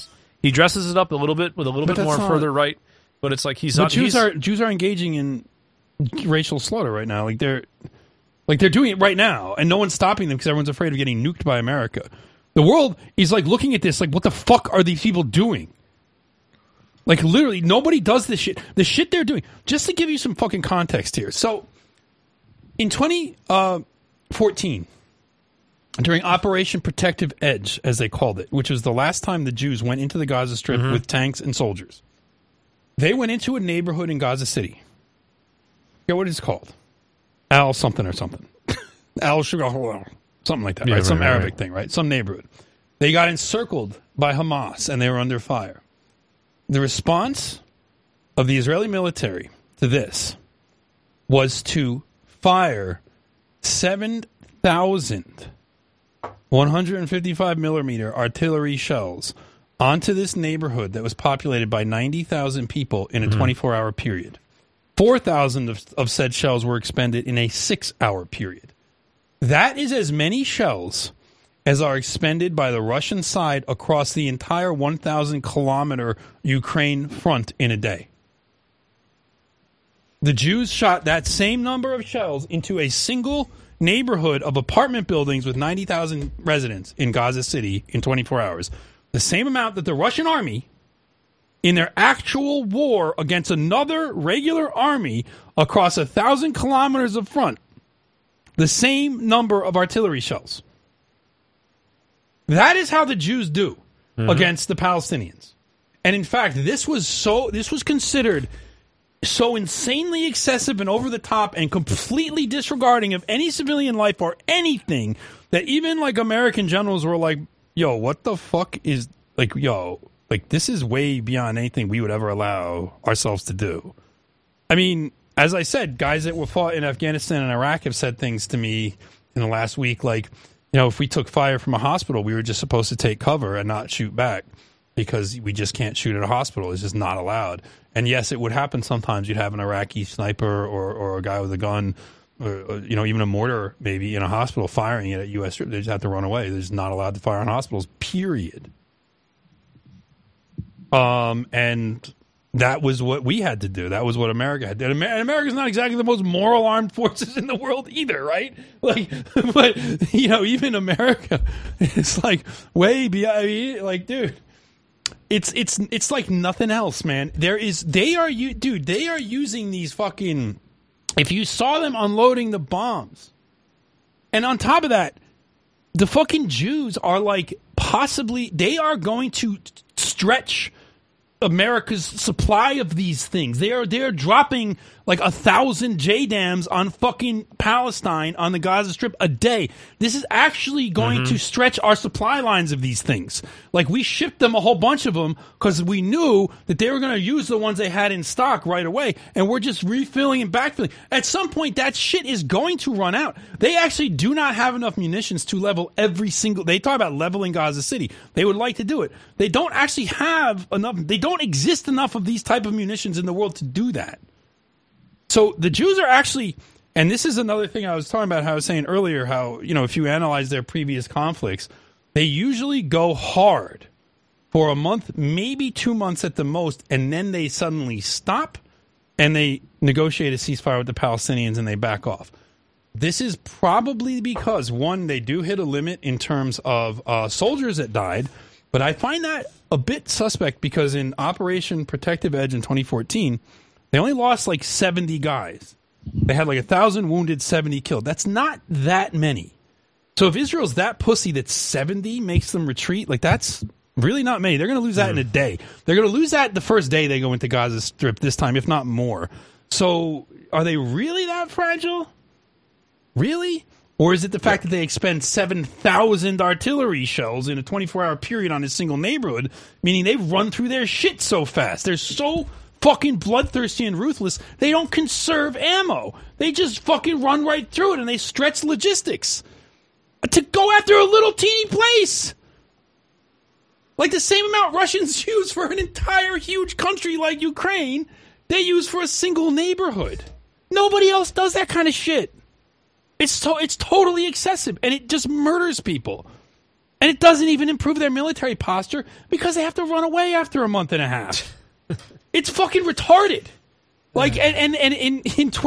He dresses it up a little bit with a little bit more further right, but it's like he's. Jews are engaging in racial slaughter right now. Like they're doing it right now, and no one's stopping them because everyone's afraid of getting nuked by America. The world is like looking at this like, what the fuck are these people doing? Like literally, nobody does this shit. The shit they're doing. Just to give you some fucking context here. So, in 2014, during Operation Protective Edge, as they called it, which was the last time the Jews went into the Gaza Strip with tanks and soldiers, they went into a neighborhood in Gaza City. Yeah, what is it called? Al something or something. Al Sugar, something like that, right? Some Arabic thing, right? Some neighborhood. They got encircled by Hamas, and they were under fire. The response of the Israeli military to this was to fire 7,000 155 millimeter artillery shells onto this neighborhood that was populated by 90,000 people in a 24-hour period. 4,000 of said shells were expended in a 6-hour period. That is as many shells as are expended by the Russian side across the entire 1,000-kilometer Ukraine front in a day. The Jews shot that same number of shells into a single neighborhood of apartment buildings with 90,000 residents in Gaza City in 24 hours. The same amount that the Russian army, in their actual war against another regular army across 1,000 kilometers of front, the same number of artillery shells. That is how the Jews do against the Palestinians. And in fact, this was considered so insanely excessive and over the top and completely disregarding of any civilian life or anything that even like American generals were like, yo, what the fuck is like, yo, like this is way beyond anything we would ever allow ourselves to do. I mean, as I said, guys that were fought in Afghanistan and Iraq have said things to me in the last week like, you know, if we took fire from a hospital, we were just supposed to take cover and not shoot back because we just can't shoot at a hospital. It's just not allowed. And yes, it would happen sometimes. You'd have an Iraqi sniper or a guy with a gun or, you know, even a mortar maybe in a hospital firing it at U.S. They just have to run away. They're just not allowed to fire on hospitals, period. And that was what we had to do. That was what America had to do. And America's not exactly the most moral armed forces in the world either, right? Like, but, you know, even America, it's like way beyond, I mean, like, dude, it's like nothing else, man. They are using these fucking, if you saw them unloading the bombs, and on top of that, the fucking Jews are like possibly, they are going to stretch America's supply of these things. They're dropping like 1,000 JDAMs on fucking Palestine on the Gaza Strip a day. This is actually going to stretch our supply lines of these things. Like we shipped them a whole bunch of them because we knew that they were going to use the ones they had in stock right away, and we're just refilling and backfilling. At some point, that shit is going to run out. They actually do not have enough munitions to level every single. They talk about leveling Gaza City. They would like to do it. They don't actually have enough. They don't exist enough of these type of munitions in the world to do that. So the Jews are actually, and this is another thing I was talking about, how I was saying earlier, how, you know, if you analyze their previous conflicts, they usually go hard for a month, maybe 2 months at the most, and then they suddenly stop and they negotiate a ceasefire with the Palestinians and they back off. This is probably because, one, they do hit a limit in terms of soldiers that died, but I find that a bit suspect because in Operation Protective Edge in 2014, they only lost like 70 guys. They had like 1,000 wounded, 70 killed. That's not that many. So if Israel's that pussy that 70 makes them retreat, like that's really not many. They're going to lose that in a day. They're going to lose that the first day they go into Gaza Strip this time, if not more. So are they really that fragile? Really? Or is it the fact that they expend 7,000 artillery shells in a 24-hour period on a single neighborhood, meaning they've run through their shit so fast? They're so fucking bloodthirsty and ruthless, they don't conserve ammo. They just fucking run right through it, and they stretch logistics to go after a little teeny place. Like the same amount Russians use for an entire huge country like Ukraine, they use for a single neighborhood. Nobody else does that kind of shit. It's totally excessive, and it just murders people. And it doesn't even improve their military posture because they have to run away after a month and a half. It's fucking retarded. Like, and in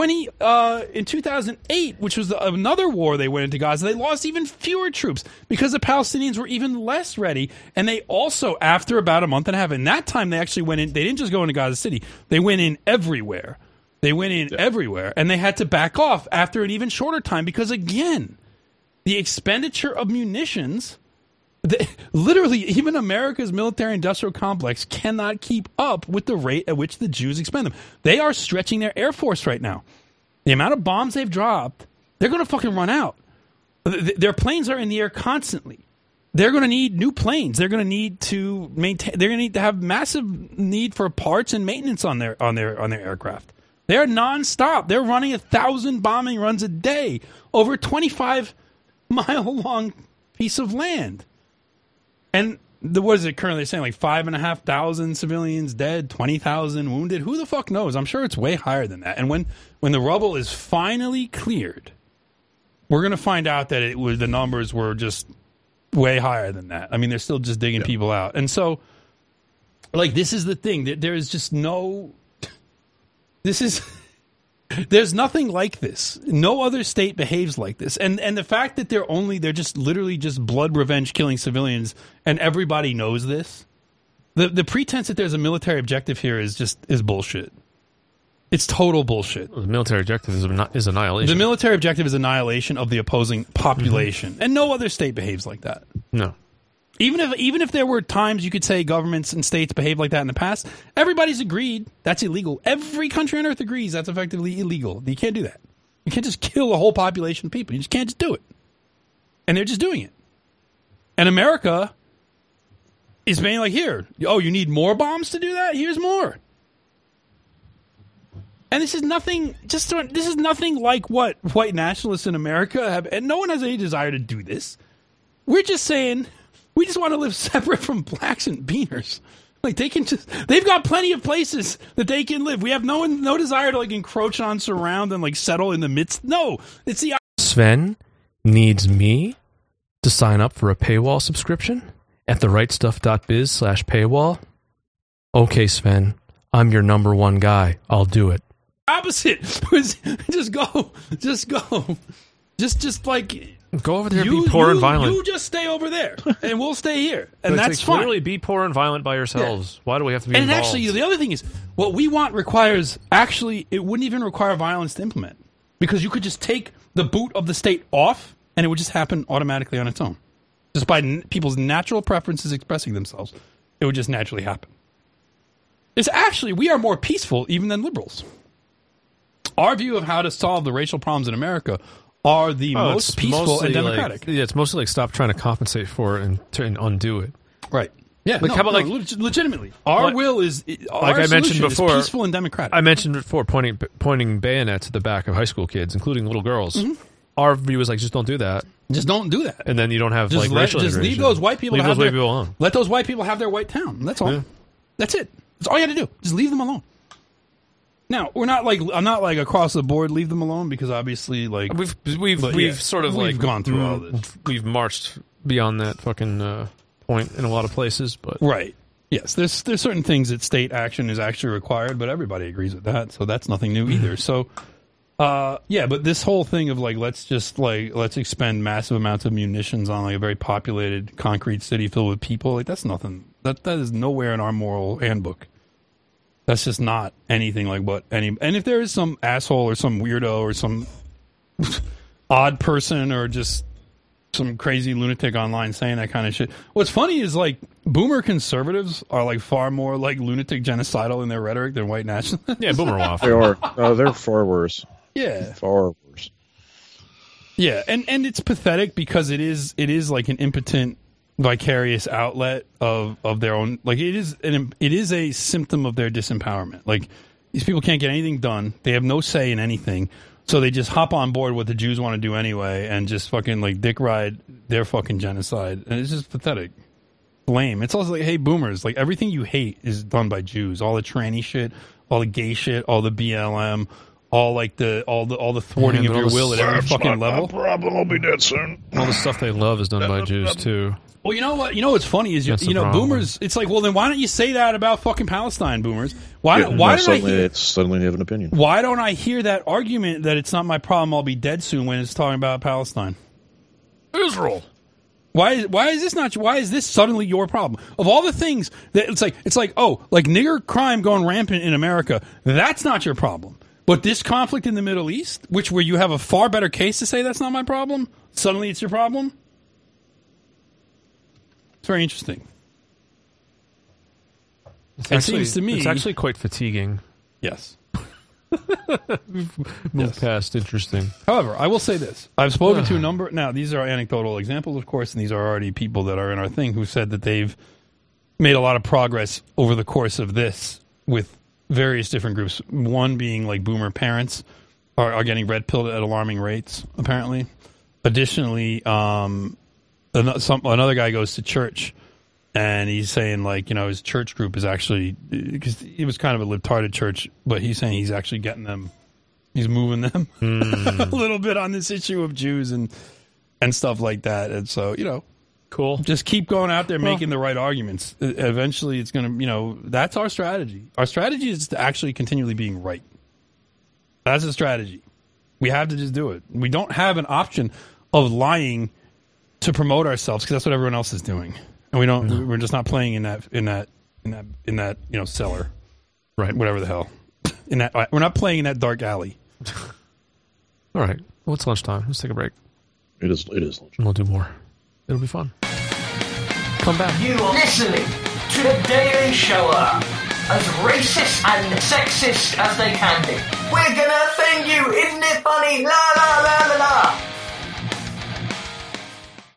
2008, which was another war they went into Gaza, they lost even fewer troops because the Palestinians were even less ready. And they also, after about a month and a half, and that time they actually went in, they didn't just go into Gaza City, they went in everywhere. They went in everywhere, and they had to back off after an even shorter time because, again, the expenditure of munitions, literally, even America's military-industrial complex cannot keep up with the rate at which the Jews expend them. They are stretching their Air Force right now. The amount of bombs they've dropped, they're going to fucking run out. Their planes are in the air constantly. They're going to need new planes. They're going to need to maintain. They're going to need to have massive need for parts and maintenance on their aircraft. They're nonstop. They're running 1,000 bombing runs a day over a 25-mile-long piece of land. And what is it currently saying? Like 5,500 civilians dead, 20,000 wounded. Who the fuck knows? I'm sure it's way higher than that. And when the rubble is finally cleared, we're going to find out that the numbers were just way higher than that. I mean, they're still just digging people out. And so, like, this is the thing. There is just no... There's nothing like this. No other state behaves like this. And the fact that they're just literally just blood revenge killing civilians and everybody knows this. The pretense that there's a military objective here is bullshit. It's total bullshit. Well, the military objective is annihilation. The military objective is annihilation of the opposing population. Mm-hmm. And no other state behaves like that. No. Even if there were times you could say governments and states behave like that in the past, everybody's agreed that's illegal. Every country on earth agrees that's effectively illegal. You can't do that. You can't just kill a whole population of people. You just can't just do it. And they're just doing it. And America is being like, here, you need more bombs to do that? Here's more. And this is nothing like what white nationalists in America have, and no one has any desire to do this. We're just saying... We just want to live separate from blacks and beaners. Like they've got plenty of places that they can live. We have no desire to like encroach on, surround, and like settle in the midst. No, it's the Sven needs me to sign up for a paywall subscription at therightstuff.biz/paywall. Okay, Sven, I'm your number one guy. I'll do it. Opposite. Just go. Just like. Go over there and be poor and violent. You just stay over there, and we'll stay here. And that's fine. Literally be poor and violent by yourselves. Yeah. Why do we have to be involved? And actually, the other thing is, what we want requires... Actually, it wouldn't even require violence to implement. Because you could just take the boot of the state off, and it would just happen automatically on its own. Just by people's natural preferences expressing themselves. It would just naturally happen. It's actually... We are more peaceful even than liberals. Our view of how to solve the racial problems in America... are the most peaceful and democratic. It's mostly like stop trying to compensate for it and undo it. Right. Yeah. Like, how about legitimately? Our will is like I mentioned before, peaceful and democratic. I mentioned before pointing bayonets at the back of high school kids, including little girls. Mm-hmm. Our view is like just don't do that. Just don't do that. And then you don't have racial integration. Just leave those white people. Alone. Let those white people have their white town. That's all. Yeah. That's it. That's all you had to do. Just leave them alone. Now I'm not like across the board leave them alone because obviously like we've gone through all this. We've marched beyond that fucking point in a lot of places, but right. Yes, there's certain things that state action is actually required, but everybody agrees with that, so that's nothing new either. So but this whole thing of like let's expend massive amounts of munitions on like a very populated concrete city filled with people, like that's nothing. That is nowhere in our moral handbook. That's just not anything like what any... And if there is some asshole or some weirdo or some odd person or just some crazy lunatic online saying that kind of shit... What's funny is, like, boomer conservatives are, like, far more, like, lunatic genocidal in their rhetoric than white nationalists. Yeah, boomer waffle. They are. They're far worse. Yeah. Far worse. Yeah, and it's pathetic because it is like an impotent... vicarious outlet of their own, like it is a symptom of their disempowerment. Like these people can't get anything done, they have no say in anything, so they just hop on board what the Jews want to do anyway and just fucking like dick ride their fucking genocide, and it's just pathetic, lame. It's also like, hey boomers, like everything you hate is done by Jews, all the tranny shit, all the gay shit, all the BLM, all the thwarting of your will at every fucking level. Problem. I'll be dead soon. All the stuff they love is done by Jews too. Well, you know what? You know what's funny is boomers. It's like, well, then why don't you say that about fucking Palestine, boomers? Suddenly they have an opinion. Why don't I hear that argument that it's not my problem? I'll be dead soon when it's talking about Palestine, Israel. Why is this not? Why is this suddenly your problem? Of all the things that it's like nigger crime going rampant in America. That's not your problem. But this conflict in the Middle East, where you have a far better case to say that's not my problem, suddenly it's your problem. It's very interesting. It seems to me it's actually quite fatiguing. Yes. Move past interesting. However, I will say this. I've spoken to a number. Now, these are anecdotal examples, of course, and these are already people that are in our thing who said that they've made a lot of progress over the course of this with various different groups. One being like boomer parents are getting red pilled at alarming rates, apparently. Additionally, another guy goes to church, and he's saying, like, his church group is actually, because it was kind of a libtarded church, but he's saying he's actually getting them, he's moving them a little bit on this issue of Jews and stuff like that. And so, cool. Just keep going out there making the right arguments. Eventually, it's going to, that's our strategy. Our strategy is to actually continually being right. That's the strategy. We have to just do it. We don't have an option of lying to promote ourselves because that's what everyone else is doing, and we don't. No. We're just not playing in that cellar, right? Whatever the hell. We're not playing in that dark alley. All right. Well, it's lunchtime. Let's take a break. It is lunchtime. We'll do more. It'll be fun. Come back. You are listening to the Daily Shower, as racist and sexist as they can be. We're gonna offend you, isn't it funny? La la la la la.